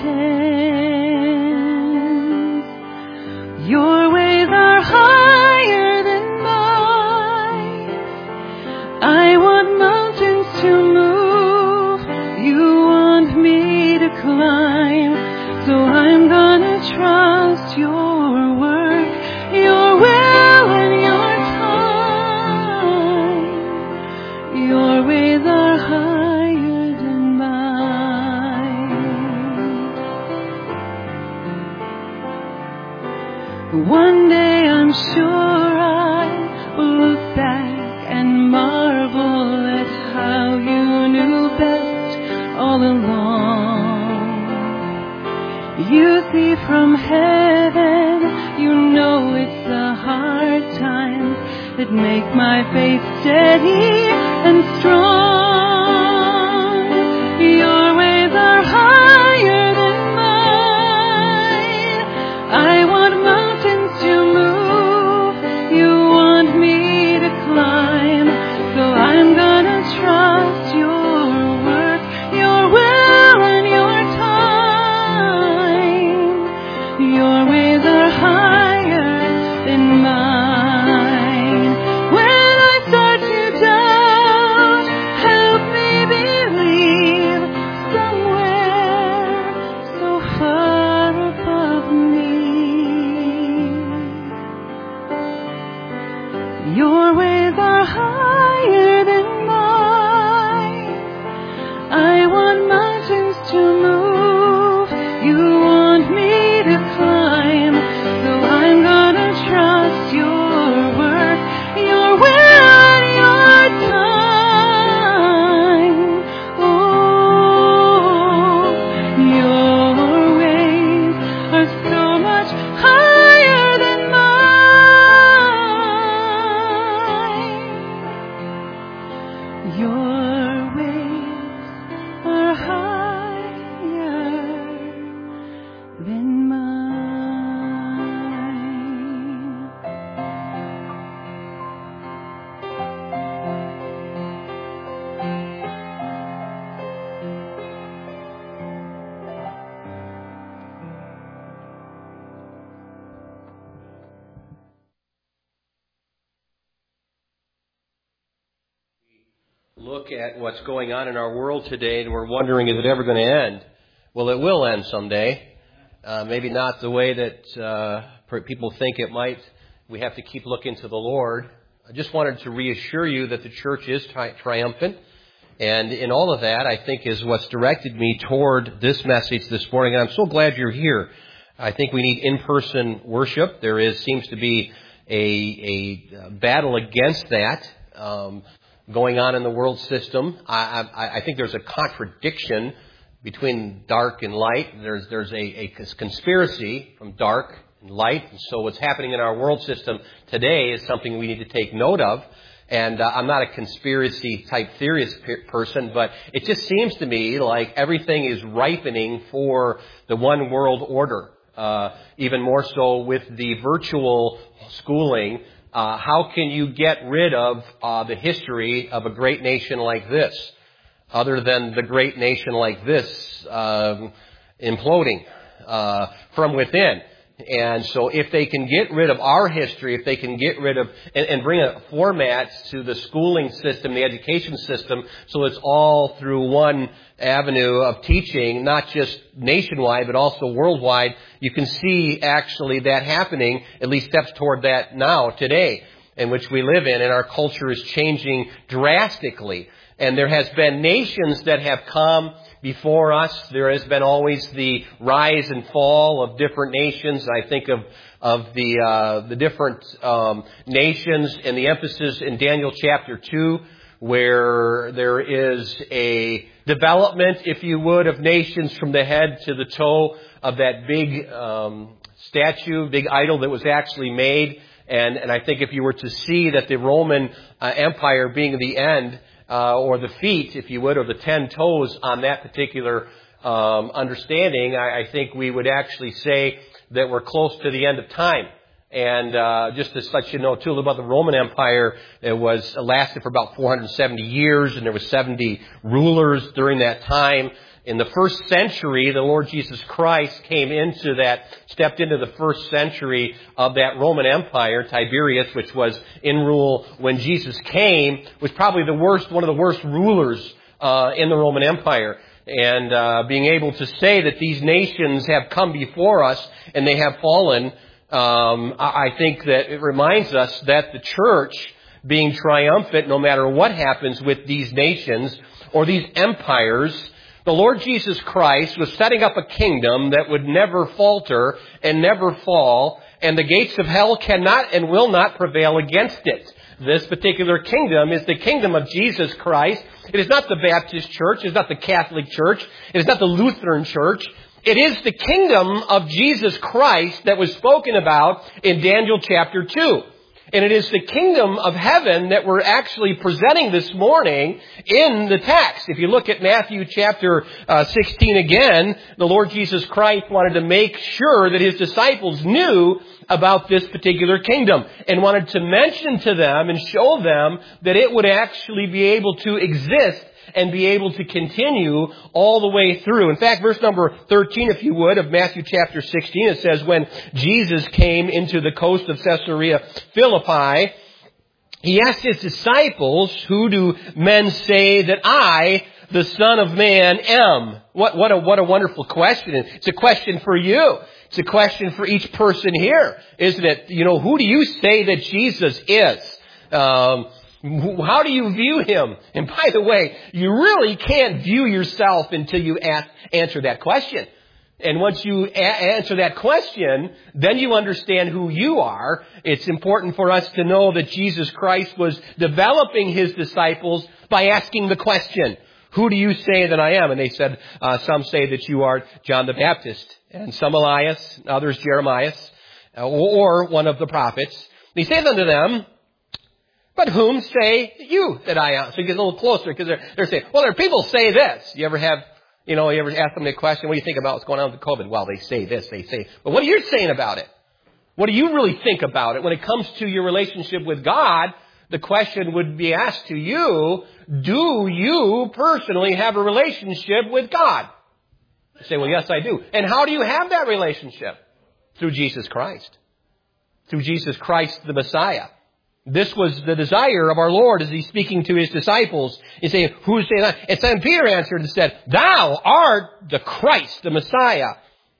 hands. Your ways are higher than I want mountains to move, you want me to climb, so I'm gonna trust your work, your will and your time. Your ways are higher than mine. One day I'm sure I will look back and marvel at how you knew best all along. You see from heaven, you know it's the hard times that make my faith steady and strong. Your ways are higher than mine. I want mountains to move, you want me to climb, so I'm gonna trust your work, your will and your time. Your ways are higher than mine. When I start to doubt, look at what's going on in our world today and we're wondering, is it ever going to end? Well, it will end someday. Uh, maybe not the way that uh, people think it might. We have to keep looking to the Lord. I just wanted to reassure you that the church is tri- triumphant. And in all of that, I think, is what's directed me toward this message this morning. And I'm so glad you're here. I think we need in-person worship. There is seems to be a, a battle against that um, going on in the world system. I, I, I think there's a contradiction between dark and light. There's there's a, a conspiracy from dark and light. And so what's happening in our world system today is something we need to take note of. And uh, I'm not a conspiracy type theorist person, but it just seems to me like everything is ripening for the one world order. Uh, even more so with the virtual schooling. Uh, how can you get rid of uh, the history of a great nation like this, other than the great nation like this um, imploding uh, from within? And so if they can get rid of our history, if they can get rid of and, and bring a format to the schooling system, the education system, so it's all through one avenue of teaching, not just nationwide, but also worldwide, you can see actually that happening, at least steps toward that now, today, in which we live in, and our culture is changing drastically. And there has been nations that have come before us. There has been always the rise and fall of different nations. I think of of the uh, the different um, nations and the emphasis in Daniel chapter two, where there is a development, if you would, of nations from the head to the toe of that big um, statue, big idol that was actually made. And, and I think if you were to see that the Roman uh, Empire being the end, Uh, or the feet, if you would, or the ten toes on that particular um, understanding, I, I think we would actually say that we're close to the end of time. And uh, just to let you know, too, about the Roman Empire, it was it lasted for about four hundred seventy years, and there were seventy rulers during that time. In the first century, the Lord Jesus Christ came into that, stepped into the first century of that Roman Empire. Tiberius, which was in rule when Jesus came, was probably the worst, one of the worst rulers uh, in the Roman Empire. And uh, being able to say that these nations have come before us and they have fallen, um, I think that it reminds us that the church, being triumphant no matter what happens with these nations or these empires, the Lord Jesus Christ was setting up a kingdom that would never falter and never fall, and the gates of hell cannot and will not prevail against it. This particular kingdom is the kingdom of Jesus Christ. It is not the Baptist church. It is not the Catholic church. It is not the Lutheran church. It is the kingdom of Jesus Christ that was spoken about in Daniel chapter two. And it is the kingdom of heaven that we're actually presenting this morning in the text. If you look at Matthew chapter uh, sixteen again, the Lord Jesus Christ wanted to make sure that his disciples knew about this particular kingdom and wanted to mention to them and show them that it would actually be able to exist and be able to continue all the way through. In fact, verse number thirteen, if you would, of Matthew chapter sixteen, it says, when Jesus came into the coast of Caesarea Philippi, he asked his disciples, who do men say that I, the Son of Man, am? What, what a, what a wonderful question. It's a question for you. It's a question for each person here, isn't it? You know, who do you say that Jesus is? Um, How do you view him? And by the way, you really can't view yourself until you ask, answer that question. And once you a- answer that question, then you understand who you are. It's important for us to know that Jesus Christ was developing his disciples by asking the question, who do you say that I am? And they said, uh, some say that you are John the Baptist, and some Elias, others Jeremiah, or one of the prophets. And he said unto them, but whom say you that I am? So you get a little closer because they're, they're saying, well, there are people say this. You ever have, you know, you ever ask them the question, what do you think about what's going on with COVID? Well, they say this, they say, but what are you saying about it? What do you really think about it? When it comes to your relationship with God, the question would be asked to you, do you personally have a relationship with God? You say, well, yes, I do. And how do you have that relationship? Through Jesus Christ. Through Jesus Christ, the Messiah. This was the desire of our Lord as He's speaking to His disciples. He's saying, who say that? And Simon Peter answered and said, Thou art the Christ, the Messiah,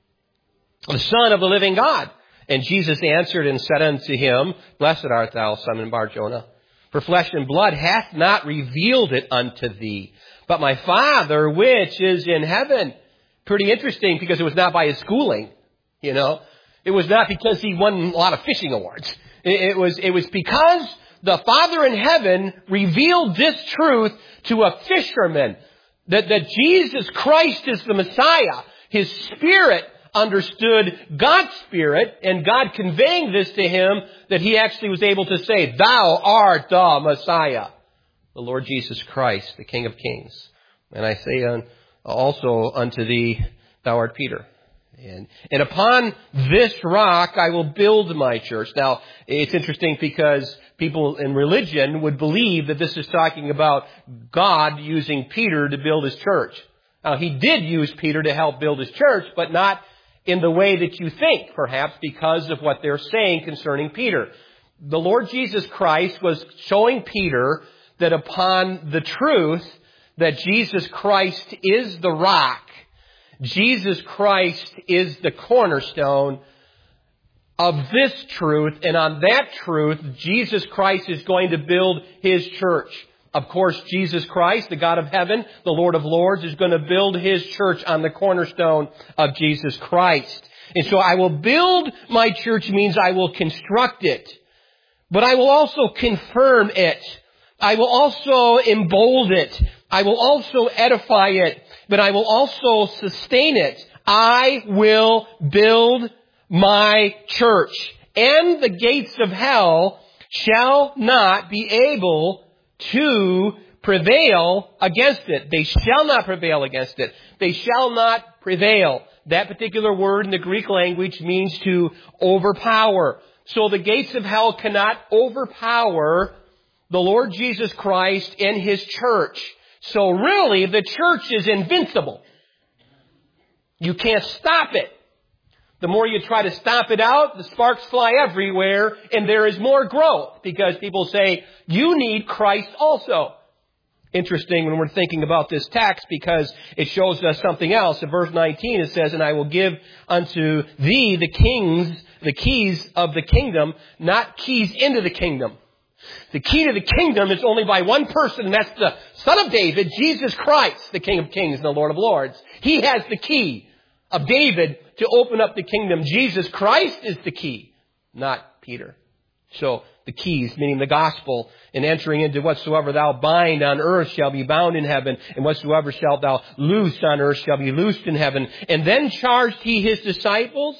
the Son of the living God. And Jesus answered and said unto him, Blessed art thou, Simon Bar-Jonah, for flesh and blood hath not revealed it unto thee, but my Father which is in heaven. Pretty interesting, because it was not by his schooling, you know. It was not because he won a lot of fishing awards. It was, it was because the Father in heaven revealed this truth to a fisherman, that, that Jesus Christ is the Messiah. His Spirit understood God's Spirit, and God conveying this to him, that he actually was able to say, Thou art the Messiah, the Lord Jesus Christ, the King of Kings. And I say un, also unto thee, Thou art Peter. And, and upon this rock I will build my church. Now, it's interesting because people in religion would believe that this is talking about God using Peter to build His church. Now, He did use Peter to help build His church, but not in the way that you think, perhaps because of what they're saying concerning Peter. The Lord Jesus Christ was showing Peter that upon the truth that Jesus Christ is the rock, Jesus Christ is the cornerstone of this truth, and on that truth, Jesus Christ is going to build His church. Of course, Jesus Christ, the God of heaven, the Lord of lords, is going to build His church on the cornerstone of Jesus Christ. And so I will build my church means I will construct it, but I will also confirm it. I will also embolden it. I will also edify it, but I will also sustain it. I will build my church, and the gates of hell shall not be able to prevail against it. They shall not prevail against it. They shall not prevail. That particular word in the Greek language means to overpower. So the gates of hell cannot overpower the Lord Jesus Christ and His church. So really, the church is invincible. You can't stop it. The more you try to stomp it out, the sparks fly everywhere, and there is more growth, because people say, you need Christ also. Interesting when we're thinking about this text, because it shows us something else. In verse nineteen it says, And I will give unto thee the kings, the keys of the kingdom, not keys into the kingdom. The key to the kingdom is only by one person, and that's the Son of David, Jesus Christ, the King of Kings and the Lord of Lords. He has the key of David to open up the kingdom. Jesus Christ is the key, not Peter. So the keys, meaning the gospel, and entering into whatsoever thou bind on earth shall be bound in heaven, and whatsoever shalt thou loose on earth shall be loosed in heaven. And then charged He His disciples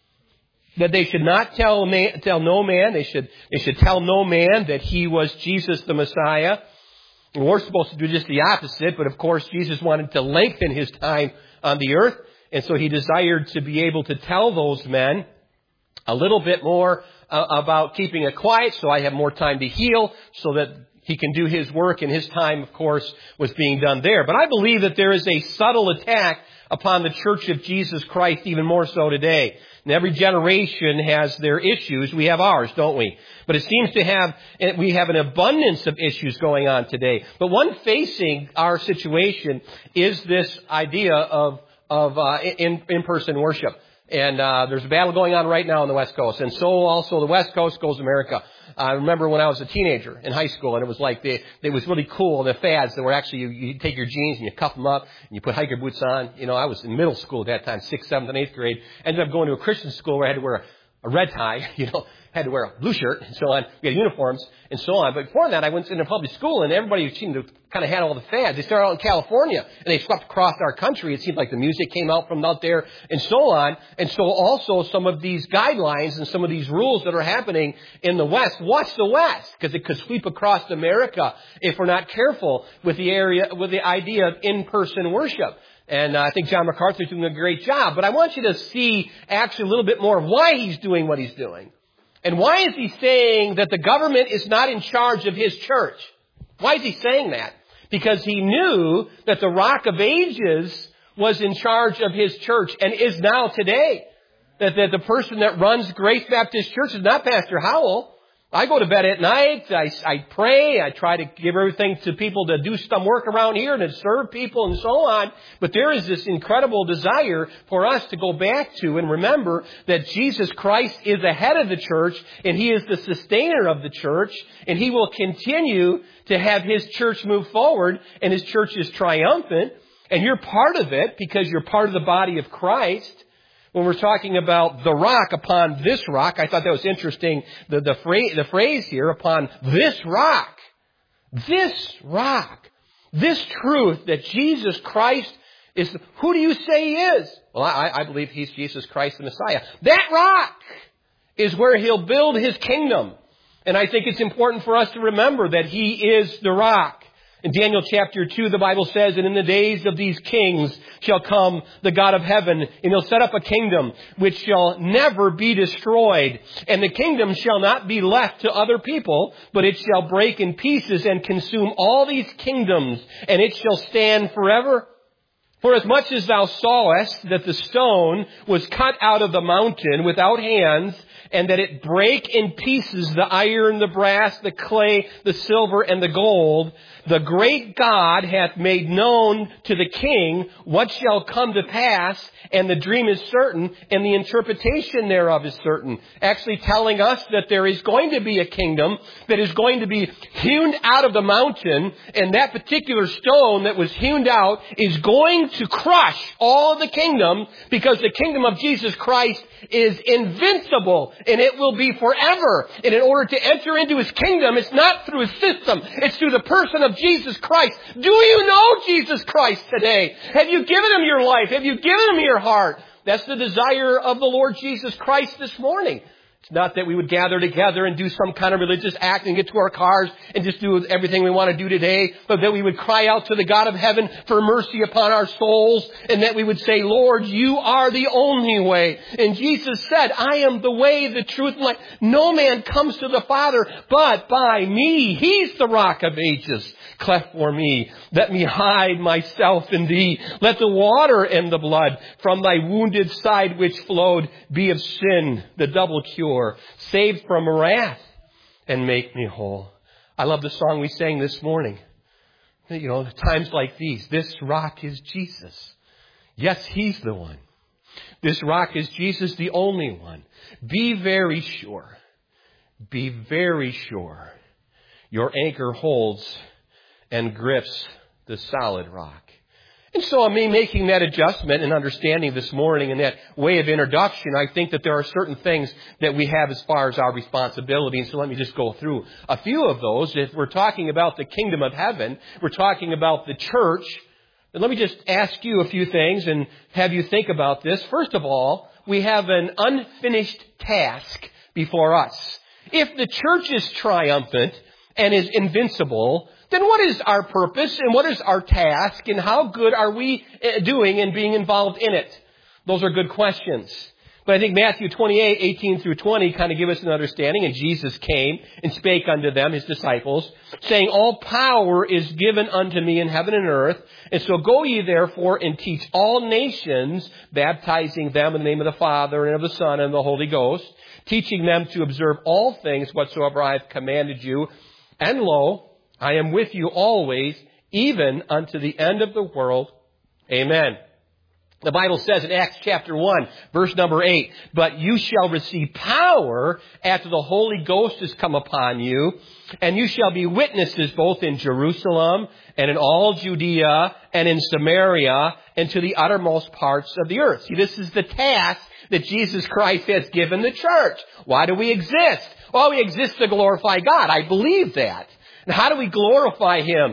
that they should not tell man, tell no man, they should, they should tell no man that He was Jesus the Messiah. And we're supposed to do just the opposite, but of course Jesus wanted to lengthen His time on the earth. And so He desired to be able to tell those men a little bit more uh, about keeping it quiet, so I have more time to heal, so that He can do His work, and His time, of course, was being done there. But I believe that there is a subtle attack upon the church of Jesus Christ, even more so today. And every generation has their issues. We have ours, don't we? But it seems to have, we have an abundance of issues going on today. But one facing our situation is this idea of of uh, in, in-person worship. And uh, there's a battle going on right now on the West Coast. And so also the West Coast goes America. I remember when I was a teenager in high school, and it was like, they, it was really cool, the fads that were actually, you, you take your jeans and you cuff them up, and you put hiker boots on. You know, I was in middle school at that time, sixth, seventh, and eighth grade. Ended up going to a Christian school where I had to wear a, a red tie, you know, had to wear a blue shirt, and so on. We had uniforms, and so on. But before that, I went into public school, and everybody seemed to kind of had all the fads. They started out in California, and they swept across our country. It seemed like the music came out from out there, and so on. And so also some of these guidelines and some of these rules that are happening in the West. Watch the West, because it could sweep across America if we're not careful with the area, with the idea of in-person worship. And uh, I think John MacArthur's doing a great job. But I want you to see actually a little bit more of why he's doing what he's doing. And why is he saying that the government is not in charge of his church? Why is he saying that? Because he knew that the Rock of Ages was in charge of his church and is now today. That, that the person that runs Grace Baptist Church is not Pastor Howell. Uh, I go to bed at night, I, I pray, I try to give everything to people to do some work around here and to serve people and so on. But there is this incredible desire for us to go back to and remember that Jesus Christ is the head of the church and He is the sustainer of the church, and He will continue to have His church move forward, and His church is triumphant, and you're part of it because you're part of the body of Christ. When we're talking about the rock upon this rock, I thought that was interesting, the, the, phrase, the phrase here, upon this rock. This rock. This truth that Jesus Christ is, who do you say He is? Well, I, I believe He's Jesus Christ the Messiah. That rock is where He'll build His kingdom. And I think it's important for us to remember that He is the rock. In Daniel chapter two, the Bible says, and in the days of these kings shall come the God of heaven, and He'll set up a kingdom which shall never be destroyed. And the kingdom shall not be left to other people, but it shall break in pieces and consume all these kingdoms, and it shall stand forever. For as much as thou sawest that the stone was cut out of the mountain without hands, and that it brake in pieces the iron, the brass, the clay, the silver, and the gold, the great God hath made known to the king what shall come to pass, and the dream is certain, and the interpretation thereof is certain. Actually telling us that there is going to be a kingdom that is going to be hewn out of the mountain, and that particular stone that was hewn out is going to crush all of the kingdom, because the kingdom of Jesus Christ is invincible, and it will be forever. And in order to enter into His kingdom, it's not through a system, it's through the person of Jesus Christ. Do you know Jesus Christ today? Have you given Him your life? Have you given Him your heart? That's the desire of the Lord Jesus Christ this morning. It's not that we would gather together and do some kind of religious act and get to our cars and just do everything we want to do today, but that we would cry out to the God of heaven for mercy upon our souls, and that we would say, Lord, You are the only way. And Jesus said, I am the way, the truth, and life. No man comes to the Father but by Me. He's the rock of ages. Cleft for me. Let me hide myself in Thee. Let the water and the blood from Thy wounded side which flowed be of sin, the double cure, saved from wrath, and make me whole. I love the song we sang this morning. You know, times like these, this rock is Jesus. Yes, He's the one. This rock is Jesus, the only one. Be very sure. Be very sure. Your anchor holds and grips the solid rock. And so I mean, making that adjustment and understanding this morning and that way of introduction, I think that there are certain things that we have as far as our responsibility. And so let me just go through a few of those. If we're talking about the kingdom of heaven, we're talking about the church. And let me just ask you a few things and have you think about this. First of all, we have an unfinished task before us. If the church is triumphant and is invincible, then what is our purpose and what is our task and how good are we doing in being involved in it? Those are good questions. But I think Matthew twenty-eight, eighteen through twenty kind of give us an understanding. And Jesus came and spake unto them, His disciples, saying, All power is given unto Me in heaven and earth. And so go ye therefore and teach all nations, baptizing them in the name of the Father and of the Son and of the Holy Ghost, teaching them to observe all things whatsoever I have commanded you. And lo, I am with you always, even unto the end of the world. Amen. The Bible says in Acts chapter one, verse number eight, But you shall receive power after the Holy Ghost is come upon you, and you shall be witnesses both in Jerusalem and in all Judea and in Samaria and to the uttermost parts of the earth. See, this is the task that Jesus Christ has given the church. Why do we exist? Well, we exist to glorify God. I believe that. And how do we glorify Him?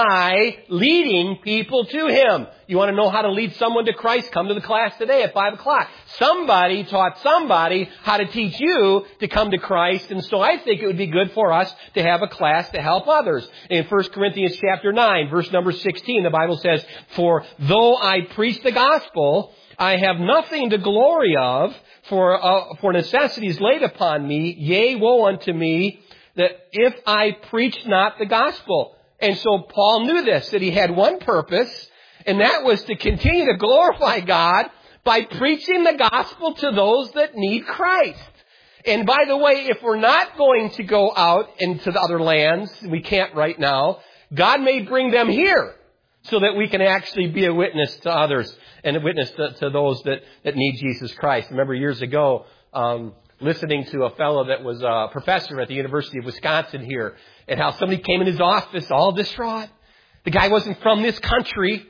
By leading people to Him. You want to know how to lead someone to Christ? Come to the class today at five o'clock. Somebody taught somebody how to teach you to come to Christ. And so I think it would be good for us to have a class to help others. In First Corinthians chapter nine, verse number sixteen, the Bible says, For though I preach the gospel, I have nothing to glory of, for, uh, for necessity is laid upon me. Yea, woe unto me, that if I preach not the gospel. And so Paul knew this, that he had one purpose, and that was to continue to glorify God by preaching the gospel to those that need Christ. And by the way, if we're not going to go out into the other lands, we can't right now, God may bring them here so that we can actually be a witness to others and a witness to, to those that, that need Jesus Christ. I remember years ago, um, listening to a fellow that was a professor at the University of Wisconsin here, and how somebody came in his office all distraught. The guy wasn't from this country.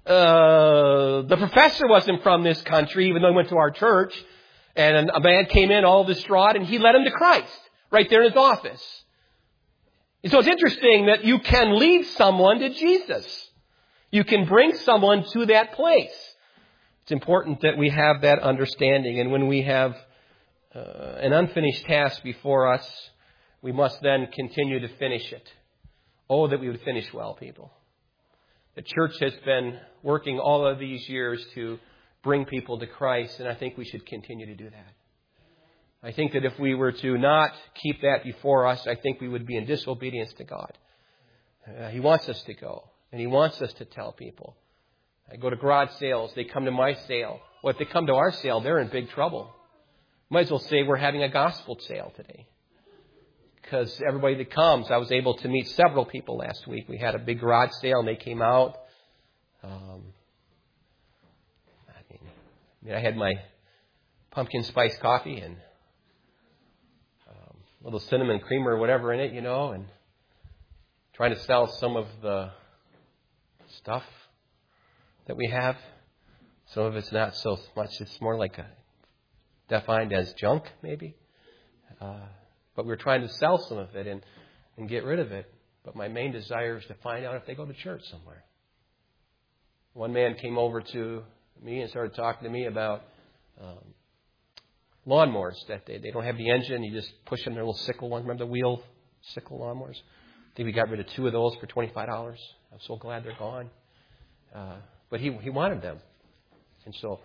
Uh, the professor wasn't from this country, even though he went to our church. And a man came in all distraught, and he led him to Christ right there in his office. And so it's interesting that you can lead someone to Jesus. You can bring someone to that place. It's important that we have that understanding. And when we have uh, an unfinished task before us, we must then continue to finish it. Oh, that we would finish well, people. The church has been working all of these years to bring people to Christ, and I think we should continue to do that. I think that if we were to not keep that before us, I think we would be in disobedience to God. Uh, he wants us to go, and He wants us to tell people. I go to garage sales. They come to my sale. Well, if they come to our sale, they're in big trouble. Might as well say we're having a gospel sale today. Because everybody that comes, I was able to meet several people last week. We had a big garage sale, and they came out. Um, I mean, I mean, I had my pumpkin spice coffee and um, a little cinnamon creamer or whatever in it, you know, and trying to sell some of the stuff that we have. Some of it's not so much. It's more like a defined as junk, maybe. Uh, but we're trying to sell some of it and, and get rid of it. But my main desire is to find out if they go to church somewhere. One man came over to me and started talking to me about um, lawnmowers that they, they don't have the engine. You just push them, their little sickle ones. Remember the wheel sickle lawnmowers? I think we got rid of two of those for twenty-five dollars. I'm so glad they're gone. Uh, but he he wanted them. And so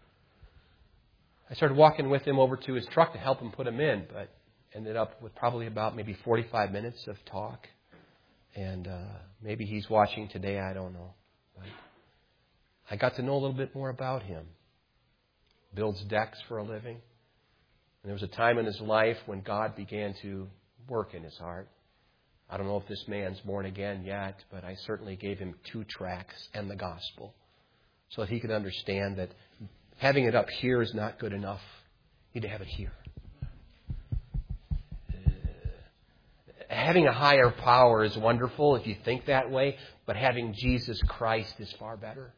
I started walking with him over to his truck to help him put them in, but ended up with probably about maybe forty-five minutes of talk. And uh, maybe he's watching today, I don't know. But I got to know a little bit more about him. Builds decks for a living. And there was a time in his life when God began to work in his heart. I don't know if this man's born again yet, but I certainly gave him two tracts and the gospel so that he could understand that having it up here is not good enough. You need to have it here. Uh, having a higher power is wonderful if you think that way, but having Jesus Christ is far better.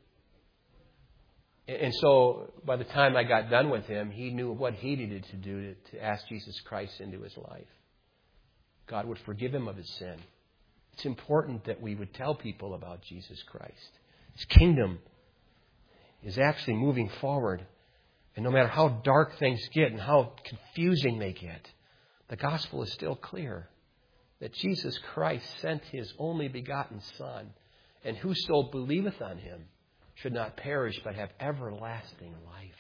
And so by the time I got done with him, he knew what he needed to do to, to ask Jesus Christ into his life. God would forgive him of his sin. It's important that we would tell people about Jesus Christ. His kingdom is actually moving forward. And no matter how dark things get and how confusing they get, the gospel is still clear. That Jesus Christ sent his only begotten Son. And whoso believeth on him should not perish but have everlasting life.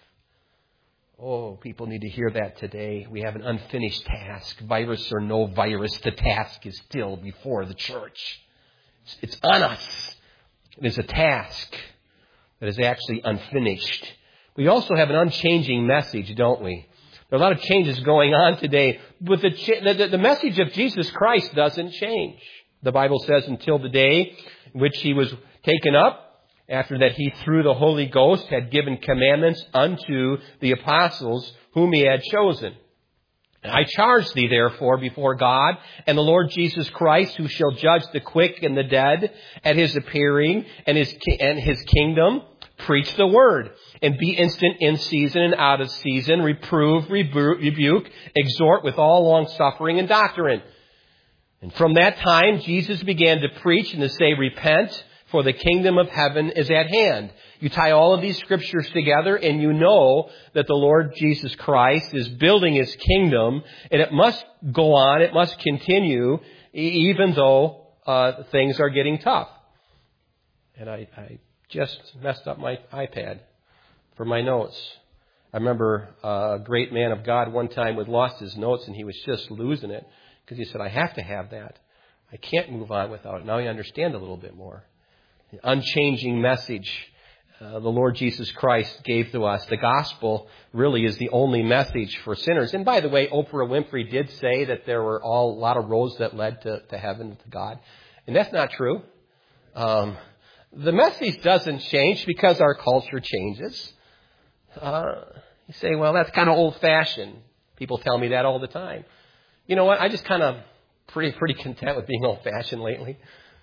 Oh, people need to hear that today. We have an unfinished task. Virus or no virus, the task is still before the church. It's, it's on us. It is a task that is actually unfinished. We also have an unchanging message, don't we? There are a lot of changes going on today, but the, the, the message of Jesus Christ doesn't change. The Bible says until the day in which he was taken up, after that he through the Holy Ghost had given commandments unto the apostles whom he had chosen. And I charge thee therefore before God and the Lord Jesus Christ, who shall judge the quick and the dead at his appearing and his and his kingdom, preach the word, and be instant in season and out of season, reprove, rebu- rebuke, exhort with all long suffering and doctrine. And from that time Jesus began to preach and to say, repent, for the kingdom of heaven is at hand. You tie all of these scriptures together and you know that the Lord Jesus Christ is building his kingdom, and it must go on, it must continue, even though uh, things are getting tough. And I, I just messed up my iPad for my notes. I remember a great man of God one time had lost his notes and he was just losing it because he said, I have to have that. I can't move on without it. Now I understand a little bit more. The unchanging message uh, the Lord Jesus Christ gave to us. The gospel really is the only message for sinners. And by the way, Oprah Winfrey did say that there were all, a lot of roads that led to, to heaven, to God. And that's not true. Um, the message doesn't change because our culture changes. Uh, you say, well, that's kind of old-fashioned. People tell me that all the time. You know what? I just kind of pretty pretty content with being old-fashioned lately.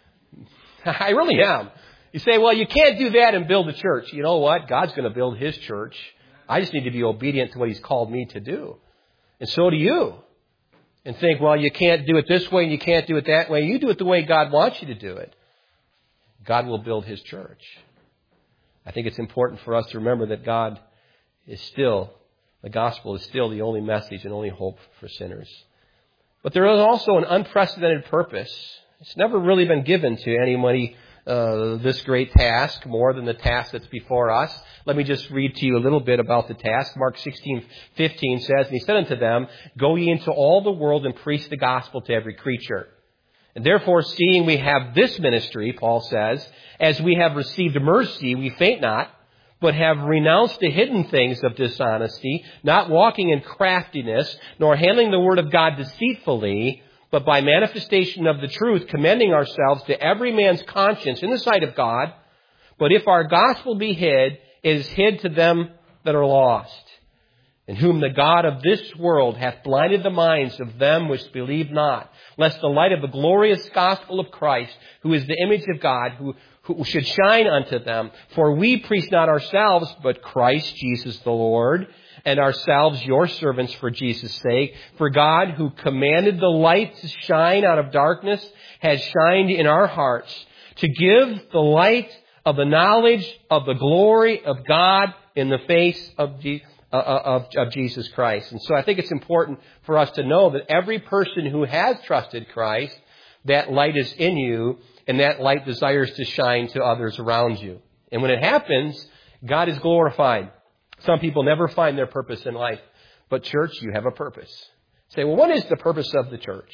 I really am. You say, well, you can't do that and build a church. You know what? God's going to build His church. I just need to be obedient to what He's called me to do. And so do you. And think, well, you can't do it this way and you can't do it that way. You do it the way God wants you to do it. God will build His church. I think it's important for us to remember that God is still, the gospel is still the only message and only hope for sinners. But there is also an unprecedented purpose. It's never really been given to anybody uh, this great task, more than the task that's before us. Let me just read to you a little bit about the task. Mark sixteen fifteen says, and He said unto them, Go ye into all the world and preach the gospel to every creature. And therefore, seeing we have this ministry, Paul says, as we have received mercy, we faint not, but have renounced the hidden things of dishonesty, not walking in craftiness, nor handling the word of God deceitfully, but by manifestation of the truth, commending ourselves to every man's conscience in the sight of God. But if our gospel be hid, it is hid to them that are lost, in whom the God of this world hath blinded the minds of them which believe not, lest the light of the glorious gospel of Christ, who is the image of God, who, who should shine unto them. For we preach not ourselves, but Christ Jesus the Lord, and ourselves your servants for Jesus' sake. For God, who commanded the light to shine out of darkness, has shined in our hearts to give the light of the knowledge of the glory of God in the face of Jesus. Of, of Jesus Christ. And so I think it's important for us to know that every person who has trusted Christ, that light is in you, and that light desires to shine to others around you. And when it happens, God is glorified. Some people never find their purpose in life. But church, you have a purpose. Say, well, what is the purpose of the church?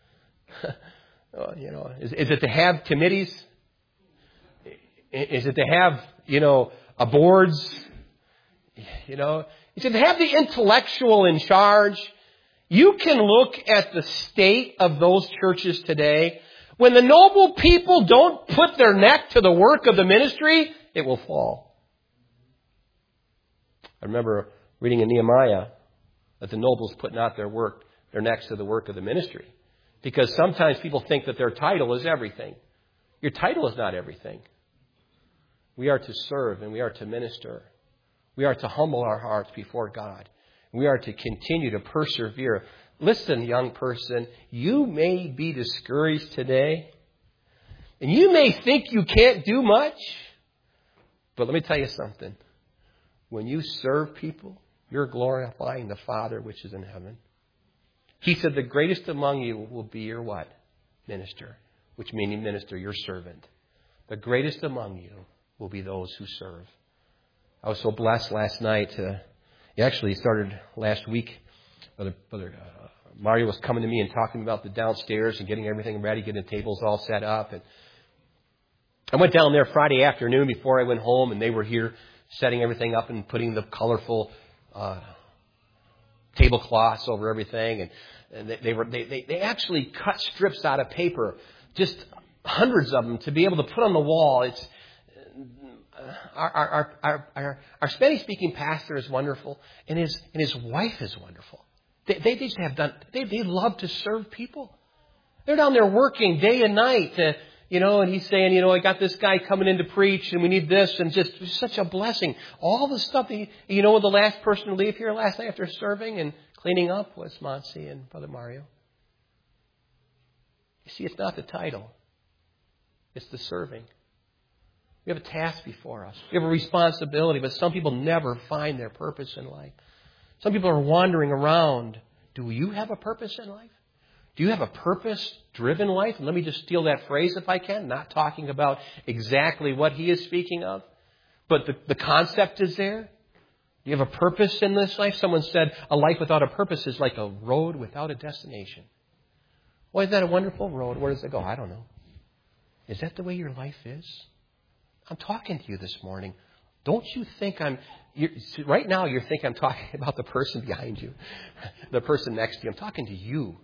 you know, is, is it to have committees? Is it to have, you know, a boards? You know, is it to have the intellectual in charge? You can look at the state of those churches today. When the noble people don't put their neck to the work of the ministry, it will fall. I remember reading in Nehemiah that the nobles put not their work, their necks to the work of the ministry. Because sometimes people think that their title is everything. Your title is not everything. We are to serve and we are to minister. We are to humble our hearts before God. We are to continue to persevere. Listen, young person, you may be discouraged today. And you may think you can't do much. But let me tell you something. When you serve people, you're glorifying the Father which is in heaven. He said the greatest among you will be your what? Minister. Which meaning minister, your servant. The greatest among you will be those who serve. I was so blessed last night. Uh, it actually started last week. Brother, Brother uh, Mario was coming to me and talking about the downstairs and getting everything ready, getting the tables all set up. And I went down there Friday afternoon before I went home, and they were here setting everything up and putting the colorful uh, tablecloths over everything. And, and they, they were they, they they actually cut strips out of paper, just hundreds of them, to be able to put on the wall. It's Our, our, our, our, our Spanish-speaking pastor is wonderful, and his and his wife is wonderful. They, they just have done. They they love to serve people. They're down there working day and night, to, you know. And he's saying, you know, I got this guy coming in to preach, and we need this, and just it's such a blessing. All the stuff that he, you know, the last person to leave here last night after serving and cleaning up was Monsi and Brother Mario. You see, it's not the title; it's the serving. We have a task before us. We have a responsibility, but some people never find their purpose in life. Some people are wandering around. Do you have a purpose in life? Do you have a purpose-driven life? And let me just steal that phrase if I can. Not talking about exactly what he is speaking of, but the, the concept is there. Do you have a purpose in this life? Someone said a life without a purpose is like a road without a destination. Well, isn't that a wonderful road? Where does it go? I don't know. Is that the way your life is? I'm talking to you this morning. Don't you think I'm... You're, right now you're thinking I'm talking about the person behind you, the person next to you. I'm talking to you.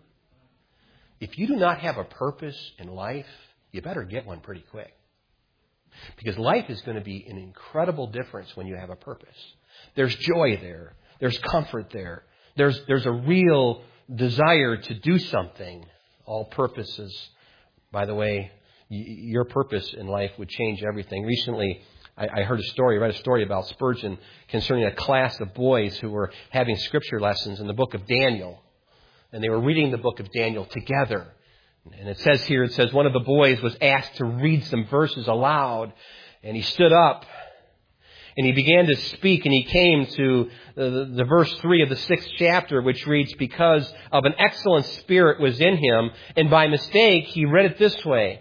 If you do not have a purpose in life, you better get one pretty quick. Because life is going to be an incredible difference when you have a purpose. There's joy there. There's comfort there. There's, there's a real desire to do something. All purposes. By the way, y- your purpose in life would change everything. Recently, I, I heard a story, read a story about Spurgeon concerning a class of boys who were having scripture lessons in the book of Daniel. And they were reading the book of Daniel together. And it says here, it says one of the boys was asked to read some verses aloud. And he stood up and he began to speak, and he came to the, the, the verse three of the sixth chapter, which reads, because of an excellent spirit was in him. And by mistake, he read it this way.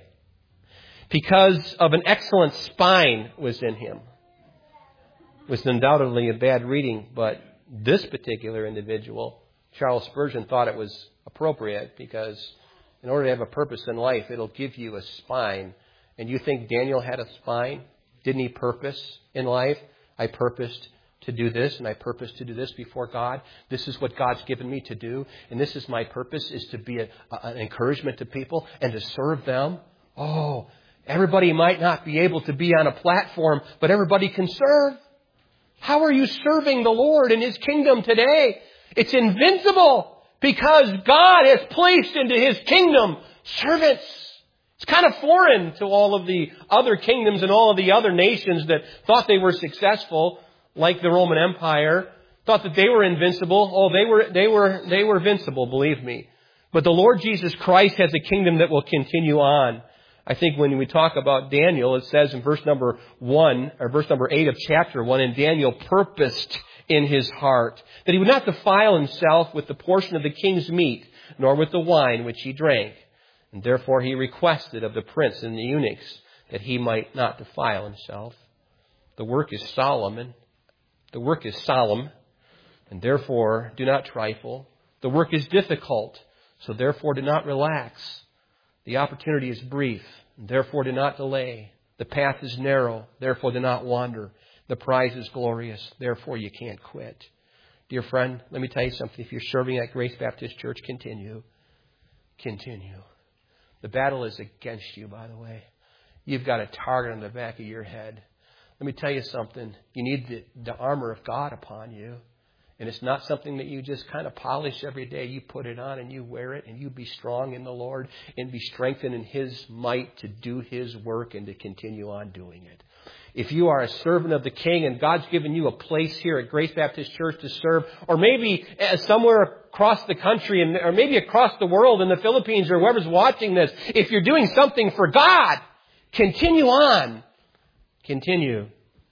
Because of an excellent spine was in him. It was undoubtedly a bad reading, but this particular individual, Charles Spurgeon, thought it was appropriate because in order to have a purpose in life, it'll give you a spine. And you think Daniel had a spine? Didn't he purpose in life? I purposed to do this, and I purposed to do this before God. This is what God's given me to do. And this is my purpose, is to be a, a, an encouragement to people and to serve them. Oh, everybody might not be able to be on a platform, but everybody can serve. How are you serving the Lord in His kingdom today? It's invincible because God has placed into His kingdom servants. It's kind of foreign to all of the other kingdoms and all of the other nations that thought they were successful, like the Roman Empire, thought that they were invincible. Oh, they were, they were, they were invincible, believe me. But the Lord Jesus Christ has a kingdom that will continue on. I think when we talk about Daniel, it says in verse number one, or verse number eight of chapter one, and Daniel purposed in his heart that he would not defile himself with the portion of the king's meat, nor with the wine which he drank. And therefore he requested of the prince and the eunuchs that he might not defile himself. The work is solemn, the work is solemn, and therefore do not trifle. The work is difficult, so therefore do not relax. The opportunity is brief, and therefore do not delay. The path is narrow, therefore do not wander. The prize is glorious, therefore you can't quit. Dear friend, let me tell you something. If you're serving at Grace Baptist Church, continue. Continue. The battle is against you, by the way. You've got a target on the back of your head. Let me tell you something. You need the, the armor of God upon you. And it's not something that you just kind of polish every day. You put it on and you wear it, and you be strong in the Lord and be strengthened in His might to do His work and to continue on doing it. If you are a servant of the King and God's given you a place here at Grace Baptist Church to serve, or maybe somewhere across the country, and or maybe across the world in the Philippines, or whoever's watching this, if you're doing something for God, continue on. Continue.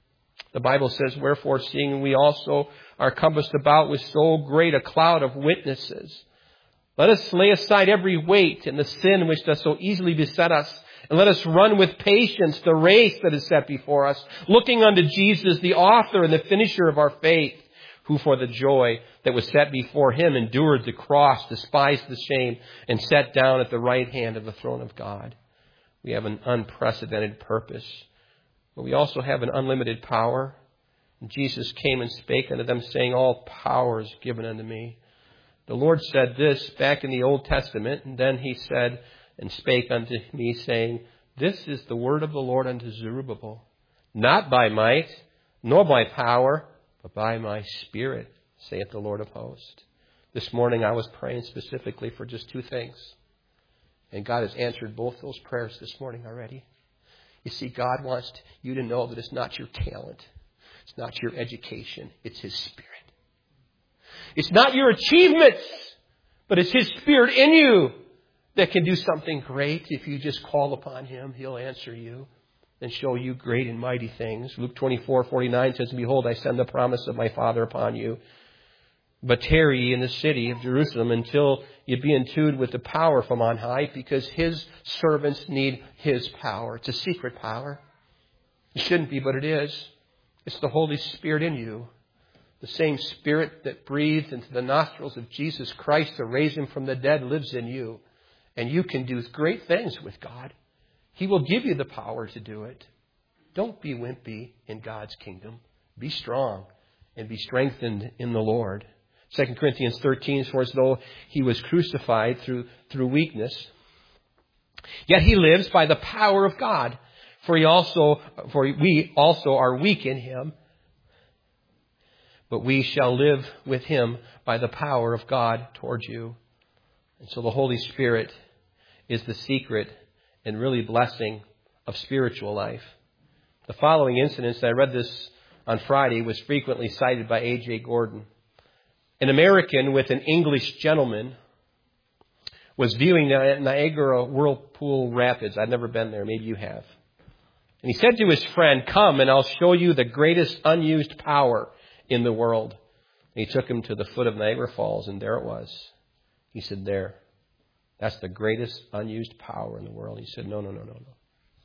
The Bible says, wherefore, seeing we also are compassed about with so great a cloud of witnesses, let us lay aside every weight and the sin which does so easily beset us, and let us run with patience the race that is set before us, looking unto Jesus, the author and the finisher of our faith, who for the joy that was set before Him endured the cross, despised the shame, and sat down at the right hand of the throne of God. We have an unprecedented purpose, but we also have an unlimited power. And Jesus came and spake unto them, saying, all power is given unto me. The Lord said this back in the Old Testament, and then He said and spake unto me, saying, this is the word of the Lord unto Zerubbabel, not by might, nor by power, but by my Spirit, saith the Lord of hosts. This morning I was praying specifically for just two things. And God has answered both those prayers this morning already. You see, God wants you to know that it's not your talent. It's not your education. It's His Spirit. It's not your achievements, but it's His Spirit in you that can do something great. If you just call upon Him, He'll answer you and show you great and mighty things. Luke twenty-four forty-nine says, behold, I send the promise of my Father upon you. But tarry ye in the city of Jerusalem until you be endued with the power from on high, because His servants need His power. It's a secret power. It shouldn't be, but it is. It's the Holy Spirit in you. The same Spirit that breathed into the nostrils of Jesus Christ to raise Him from the dead lives in you. And you can do great things with God. He will give you the power to do it. Don't be wimpy in God's kingdom. Be strong and be strengthened in the Lord. Second Corinthians thirteen, for as though he was crucified through, through weakness, yet he lives by the power of God. For he also, for we also are weak in him, but we shall live with him by the power of God towards you. And so the Holy Spirit is the secret and really blessing of spiritual life. The following incidents, I read this on Friday, was frequently cited by A J Gordon. An American with an English gentleman was viewing the Niagara Whirlpool Rapids. I've never been there. Maybe you have. And he said to his friend, "Come and I'll show you the greatest unused power in the world." And he took him to the foot of Niagara Falls, and there it was. He said, "There, that's the greatest unused power in the world." He said, no, no, no, no, no.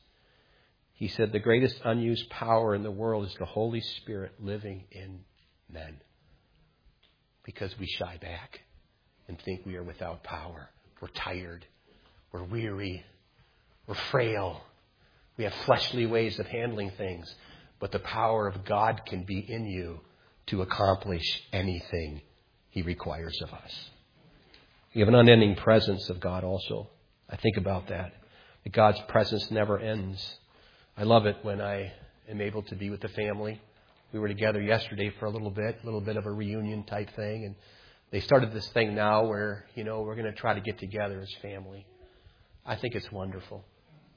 He said, the greatest unused power in the world is the Holy Spirit living in men. Because we shy back and think we are without power. We're tired. We're weary. We're frail. We have fleshly ways of handling things. But the power of God can be in you to accomplish anything He requires of us. We have an unending presence of God also. I think about that. That God's presence never ends. I love it when I am able to be with the family. We were together yesterday for a little bit, a little bit of a reunion type thing. And they started this thing now where, you know, we're going to try to get together as family. I think it's wonderful.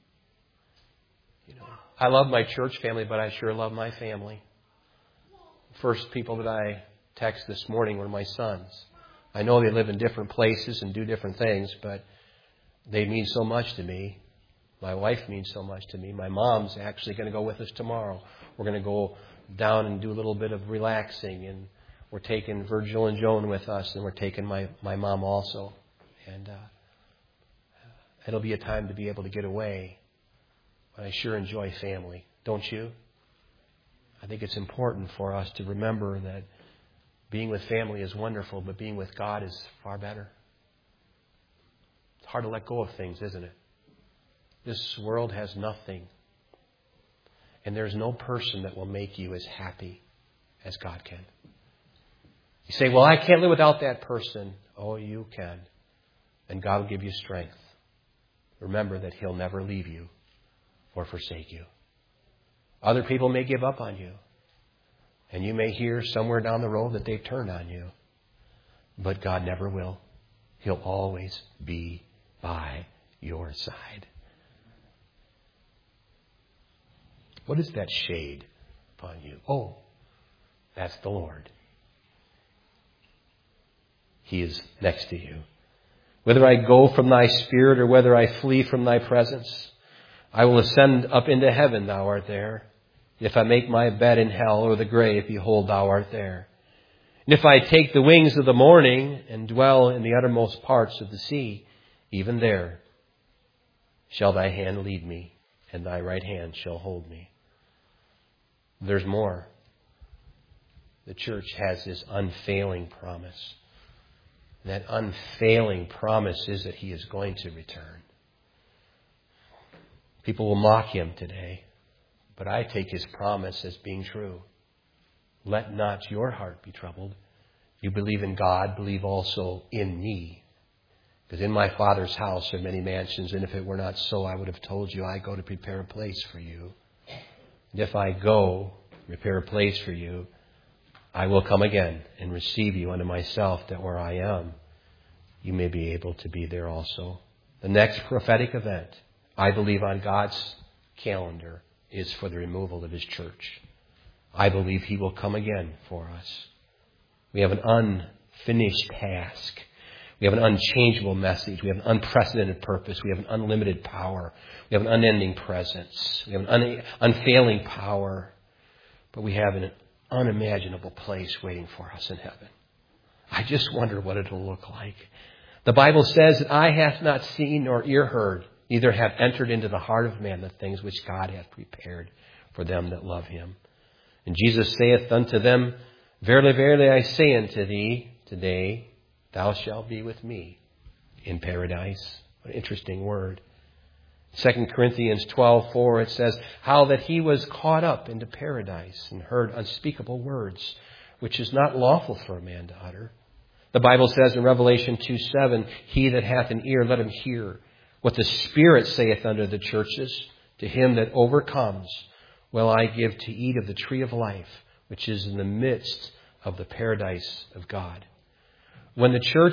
You know, I love my church family, but I sure love my family. First people that I text this morning were my sons. I know they live in different places and do different things, but they mean so much to me. My wife means so much to me. My mom's actually going to go with us tomorrow. We're going to go down and do a little bit of relaxing, and we're taking Virgil and Joan with us, and we're taking my, my mom also. And uh, it'll be a time to be able to get away. But I sure enjoy family. Don't you? I think it's important for us to remember that being with family is wonderful, but being with God is far better. It's hard to let go of things, isn't it? This world has nothing. And there's no person that will make you as happy as God can. You say, well, I can't live without that person. Oh, you can. And God will give you strength. Remember that He'll never leave you or forsake you. Other people may give up on you. And you may hear somewhere down the road that they've turned on you. But God never will. He'll always be by your side. What is that shade upon you? Oh, that's the Lord. He is next to you. Whether I go from thy spirit or whether I flee from thy presence, I will ascend up into heaven, thou art there. If I make my bed in hell or the grave, behold, thou art there. And if I take the wings of the morning and dwell in the uttermost parts of the sea, even there shall thy hand lead me, and thy right hand shall hold me. There's more. The church has this unfailing promise. And that unfailing promise is that He is going to return. People will mock Him today, but I take His promise as being true. Let not your heart be troubled. You believe in God, believe also in me. Because in my Father's house are many mansions, and if it were not so, I would have told you, I go to prepare a place for you. And if I go, prepare a place for you, I will come again and receive you unto myself, that where I am, you may be able to be there also. The next prophetic event, I believe on God's calendar, is for the removal of His church. I believe He will come again for us. We have an unfinished task. We have an unchangeable message. We have an unprecedented purpose. We have an unlimited power. We have an unending presence. We have an un- unfailing power. But we have an unimaginable place waiting for us in heaven. I just wonder what it'll look like. The Bible says that eye hath not seen nor ear heard, neither have entered into the heart of man the things which God hath prepared for them that love Him. And Jesus saith unto them, Verily, verily, I say unto thee, today thou shalt be with me in paradise. What an interesting word. Second Corinthians twelve four, it says, how that he was caught up into paradise and heard unspeakable words, which is not lawful for a man to utter. The Bible says in Revelation two seven, he that hath an ear, let him hear what the Spirit saith unto the churches. To him that overcomes will I give to eat of the tree of life, which is in the midst of the paradise of God. When the church,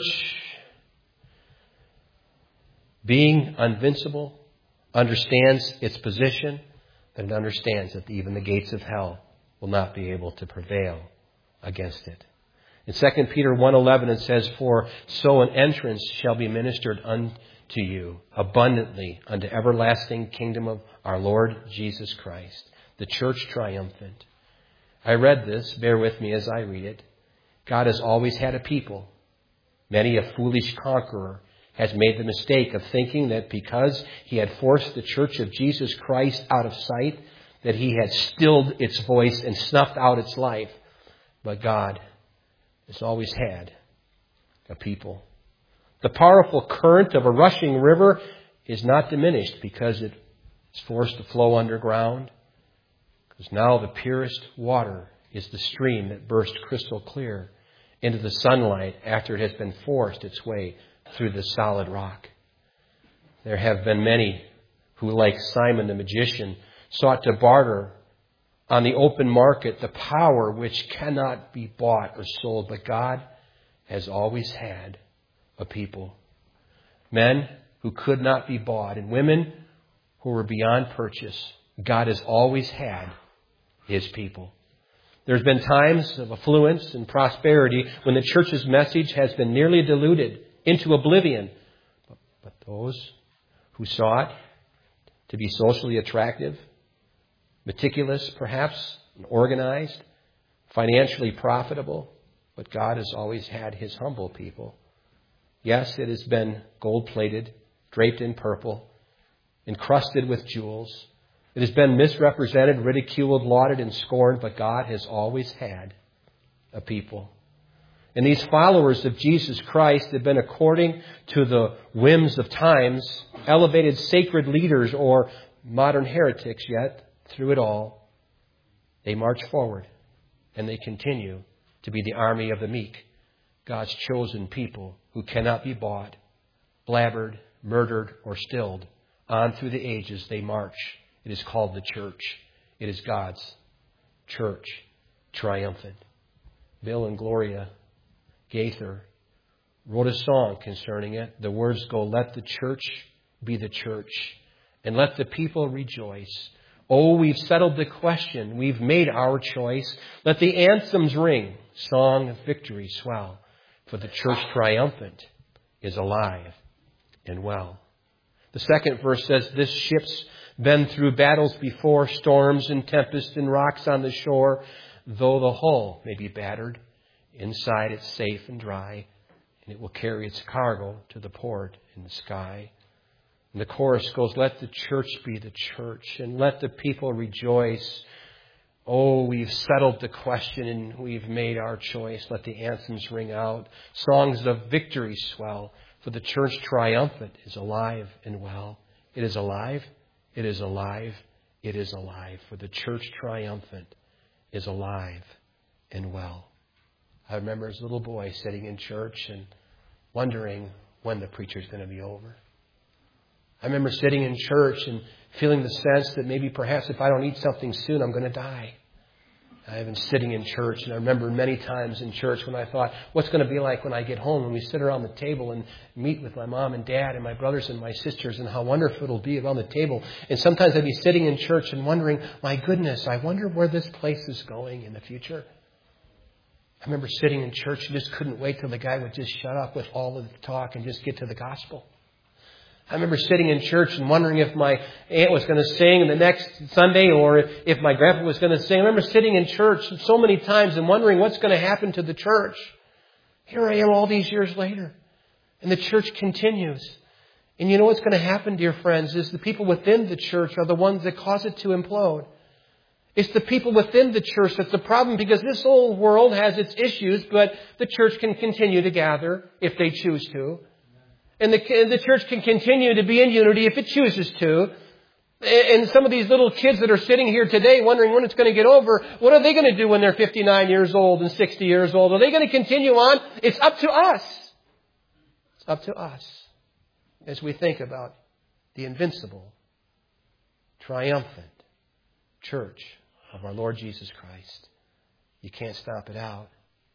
being invincible, understands its position, then it understands that even the gates of hell will not be able to prevail against it. In Second Peter one eleven it says, for so an entrance shall be ministered unto you abundantly unto everlasting kingdom of our Lord Jesus Christ, the church triumphant. I read this, bear with me as I read it. God has always had a people. Many a foolish conqueror has made the mistake of thinking that because he had forced the church of Jesus Christ out of sight, that he had stilled its voice and snuffed out its life. But God has always had a people. The powerful current of a rushing river is not diminished because it is forced to flow underground. Because now the purest water is the stream that bursts crystal clear into the sunlight after it has been forced its way through the solid rock. There have been many who, like Simon the magician, sought to barter on the open market the power which cannot be bought or sold. But God has always had a people. Men who could not be bought and women who were beyond purchase. God has always had His people. There's been times of affluence and prosperity when the church's message has been nearly diluted into oblivion. But, but those who sought to be socially attractive, meticulous perhaps, and organized, financially profitable, but God has always had His humble people. Yes, it has been gold-plated, draped in purple, encrusted with jewels. It has been misrepresented, ridiculed, lauded, and scorned, but God has always had a people. And these followers of Jesus Christ have been, according to the whims of times, elevated sacred leaders or modern heretics, yet through it all, they march forward and they continue to be the army of the meek, God's chosen people who cannot be bought, blabbered, murdered, or stilled. On through the ages they march. It is called the church. It is God's church, triumphant. Bill and Gloria Gaither wrote a song concerning it. The words go, let the church be the church, and let the people rejoice. Oh, we've settled the question. We've made our choice. Let the anthems ring. Song of victory swell. For the church triumphant is alive and well. The second verse says, this ship's been through battles before, storms and tempests and rocks on the shore. Though the hull may be battered, inside it's safe and dry, and it will carry its cargo to the port in the sky. And the chorus goes, let the church be the church, and let the people rejoice. Oh, we've settled the question and we've made our choice. Let the anthems ring out. Songs of victory swell, for the church triumphant is alive and well. It is alive. It is alive. It is alive. For the church triumphant is alive and well. I remember as a little boy sitting in church and wondering when the preacher's going to be over. I remember sitting in church and feeling the sense that maybe perhaps if I don't eat something soon, I'm going to die. I've been sitting in church, and I remember many times in church when I thought, what's going to be like when I get home, when we sit around the table and meet with my mom and dad and my brothers and my sisters, and how wonderful it'll be around the table. And sometimes I'd be sitting in church and wondering, my goodness, I wonder where this place is going in the future. I remember sitting in church and just couldn't wait till the guy would just shut up with all of the talk and just get to the gospel. I remember sitting in church and wondering if my aunt was going to sing the next Sunday or if my grandpa was going to sing. I remember sitting in church so many times and wondering what's going to happen to the church. Here I am all these years later, and the church continues. And you know what's going to happen, dear friends, is the people within the church are the ones that cause it to implode. It's the people within the church that's the problem, because this whole world has its issues, but the church can continue to gather if they choose to. And the, and the church can continue to be in unity if it chooses to. And some of these little kids that are sitting here today wondering when it's going to get over, what are they going to do when they're fifty-nine years old and sixty years old? Are they going to continue on? It's up to us. It's up to us as we think about the invincible, triumphant church of our Lord Jesus Christ. You can't stomp it out,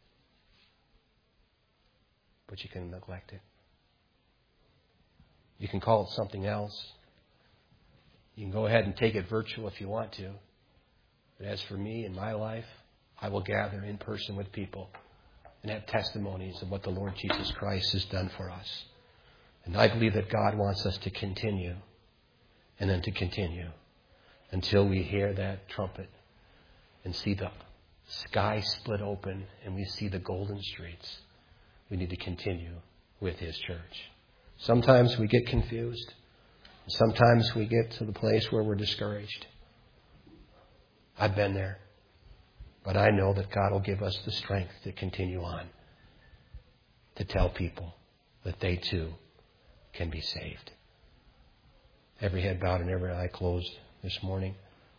but you can neglect it. You can call it something else. You can go ahead and take it virtual if you want to. But as for me in my life, I will gather in person with people and have testimonies of what the Lord Jesus Christ has done for us. And I believe that God wants us to continue and then to continue until we hear that trumpet and see the sky split open and we see the golden streets. We need to continue with His church. Sometimes we get confused. Sometimes we get to the place where we're discouraged. I've been there. But I know that God will give us the strength to continue on. To tell people that they too can be saved. Every head bowed and every eye closed this morning.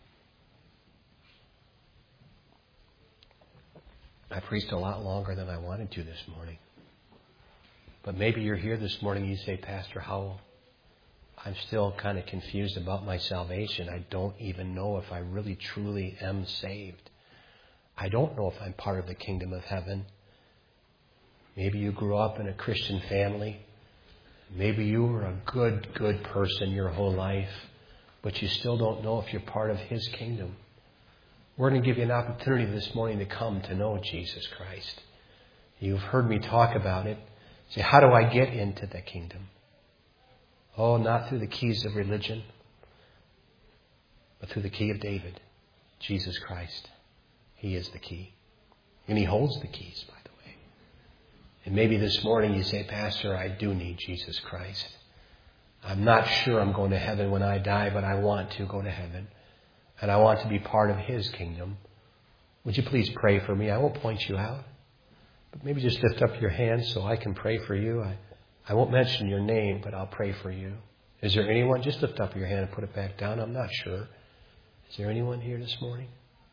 I preached a lot longer than I wanted to this morning. But maybe you're here this morning and you say, Pastor Howell, I'm still kind of confused about my salvation. I don't even know if I really truly am saved. I don't know if I'm part of the kingdom of heaven. Maybe you grew up in a Christian family. Maybe you were a good, good person your whole life, but you still don't know if you're part of His kingdom. We're going to give you an opportunity this morning to come to know Jesus Christ. You've heard me talk about it. Say, how do I get into the kingdom? Oh, not through the keys of religion, but through the key of David, Jesus Christ. He is the key. And He holds the keys, by the way. And maybe this morning you say, Pastor, I do need Jesus Christ. I'm not sure I'm going to heaven when I die, but I want to go to heaven. And I want to be part of His kingdom. Would you please pray for me? I won't point you out. But maybe just lift up your hand so I can pray for you. I I won't mention your name, but I'll pray for you. Is there anyone? Just lift up your hand and put it back down. I'm not sure. Is there anyone here this morning?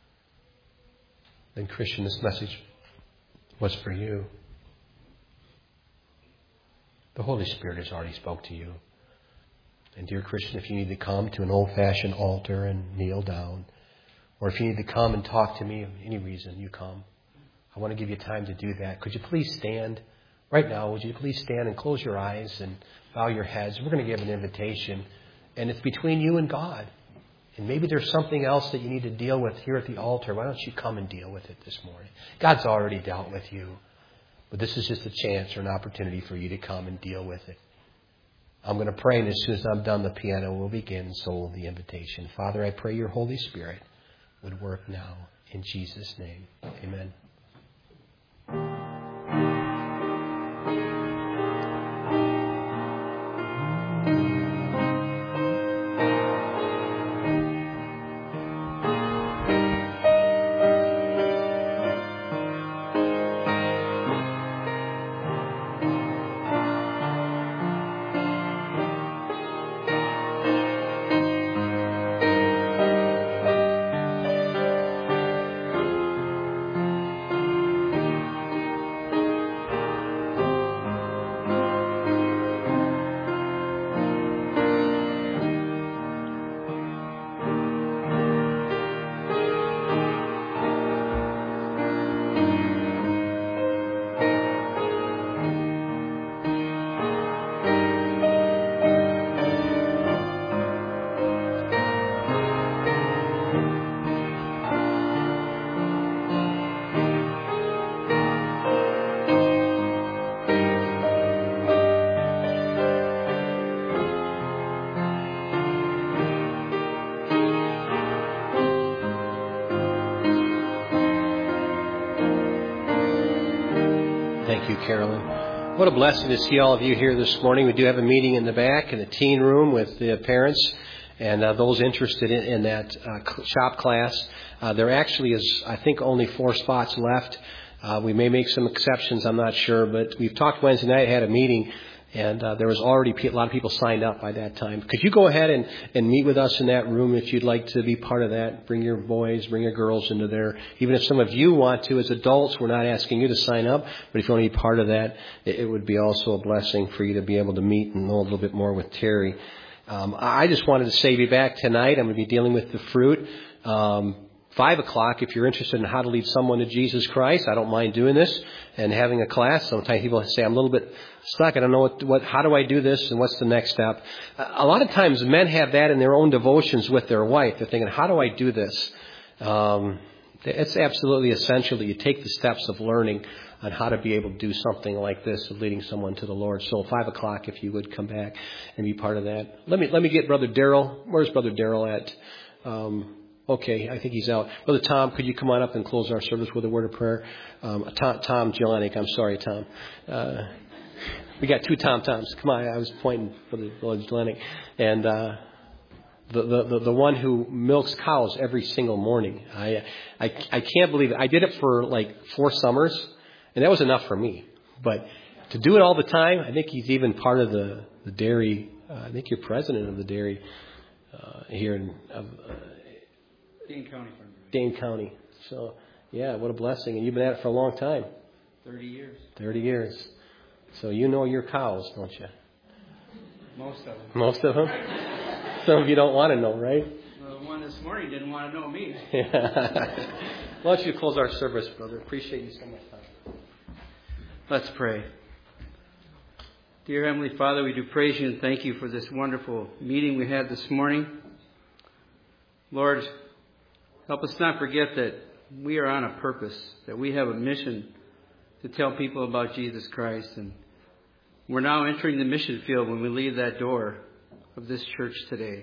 Then, Christian, this message was for you. The Holy Spirit has already spoke to you. And dear Christian, if you need to come to an old-fashioned altar and kneel down, or if you need to come and talk to me for any reason, you come. I want to give you time to do that. Could you please stand? Right now, would you please stand and close your eyes and bow your heads? We're going to give an invitation, and it's between you and God. And maybe there's something else that you need to deal with here at the altar. Why don't you come and deal with it this morning? God's already dealt with you, but this is just a chance or an opportunity for you to come and deal with it. I'm going to pray, and as soon as I'm done, the piano will begin, so will the invitation. Father, I pray your Holy Spirit would work now. In Jesus' name, amen. Carolyn. What a blessing to see all of you here this morning. We do have a meeting in the back in the teen room with the parents and uh, those interested in, in that uh, shop class. Uh, there actually is, I think, only four spots left. Uh, we may make some exceptions, I'm not sure, but we've talked Wednesday night, had a meeting, And uh, there was already a lot of people signed up by that time. Could you go ahead and, and meet with us in that room if you'd like to be part of that? Bring your boys, bring your girls into there. Even if some of you want to as adults, we're not asking you to sign up. But if you want to be part of that, it, it would be also a blessing for you to be able to meet and know a little bit more with Terry. Um, I just wanted to say, be back tonight. I'm going to be dealing with the fruit. Um, Five o'clock, if you're interested in how to lead someone to Jesus Christ, I don't mind doing this and having a class. Sometimes people say, I'm a little bit stuck. I don't know what, what, how do I do this and what's the next step? A lot of times men have that in their own devotions with their wife. They're thinking, how do I do this? Um, it's absolutely essential that you take the steps of learning on how to be able to do something like this of leading someone to the Lord. So five o'clock, if you would come back and be part of that. Let me, let me get Brother Darrell. Where's Brother Darrell at? Um, Okay, I think he's out. Brother Tom, could you come on up and close our service with a word of prayer? Um, Tom, Tom Jelenic, I'm sorry, Tom. Uh, we got two Tom Toms. Come on, I was pointing for the Brother Jelenic. And uh, the, the, the, the one who milks cows every single morning. I, I, I can't believe it. I did it for like four summers, and that was enough for me. But to do it all the time, I think he's even part of the, the dairy. Uh, I think you're president of the dairy uh, here in uh, Dane County. Dane County. So, yeah, what a blessing. And you've been at it for a long time. Thirty years. Thirty years. So you know your cows, don't you? Most of them. Most of them? Some of you don't want to know, right? Well, the one this morning didn't want to know me. Why don't you close our service, brother? Appreciate you so much. Let's pray. Dear Heavenly Father, we do praise you and thank you for this wonderful meeting we had this morning. Lord, help us not forget that we are on a purpose, that we have a mission to tell people about Jesus Christ. And we're now entering the mission field when we leave that door of this church today.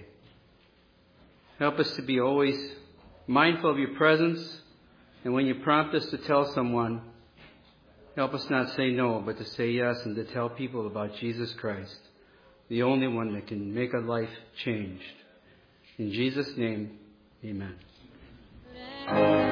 Help us to be always mindful of your presence. And when you prompt us to tell someone, help us not say no, but to say yes and to tell people about Jesus Christ, the only one that can make a life changed. In Jesus' name, amen.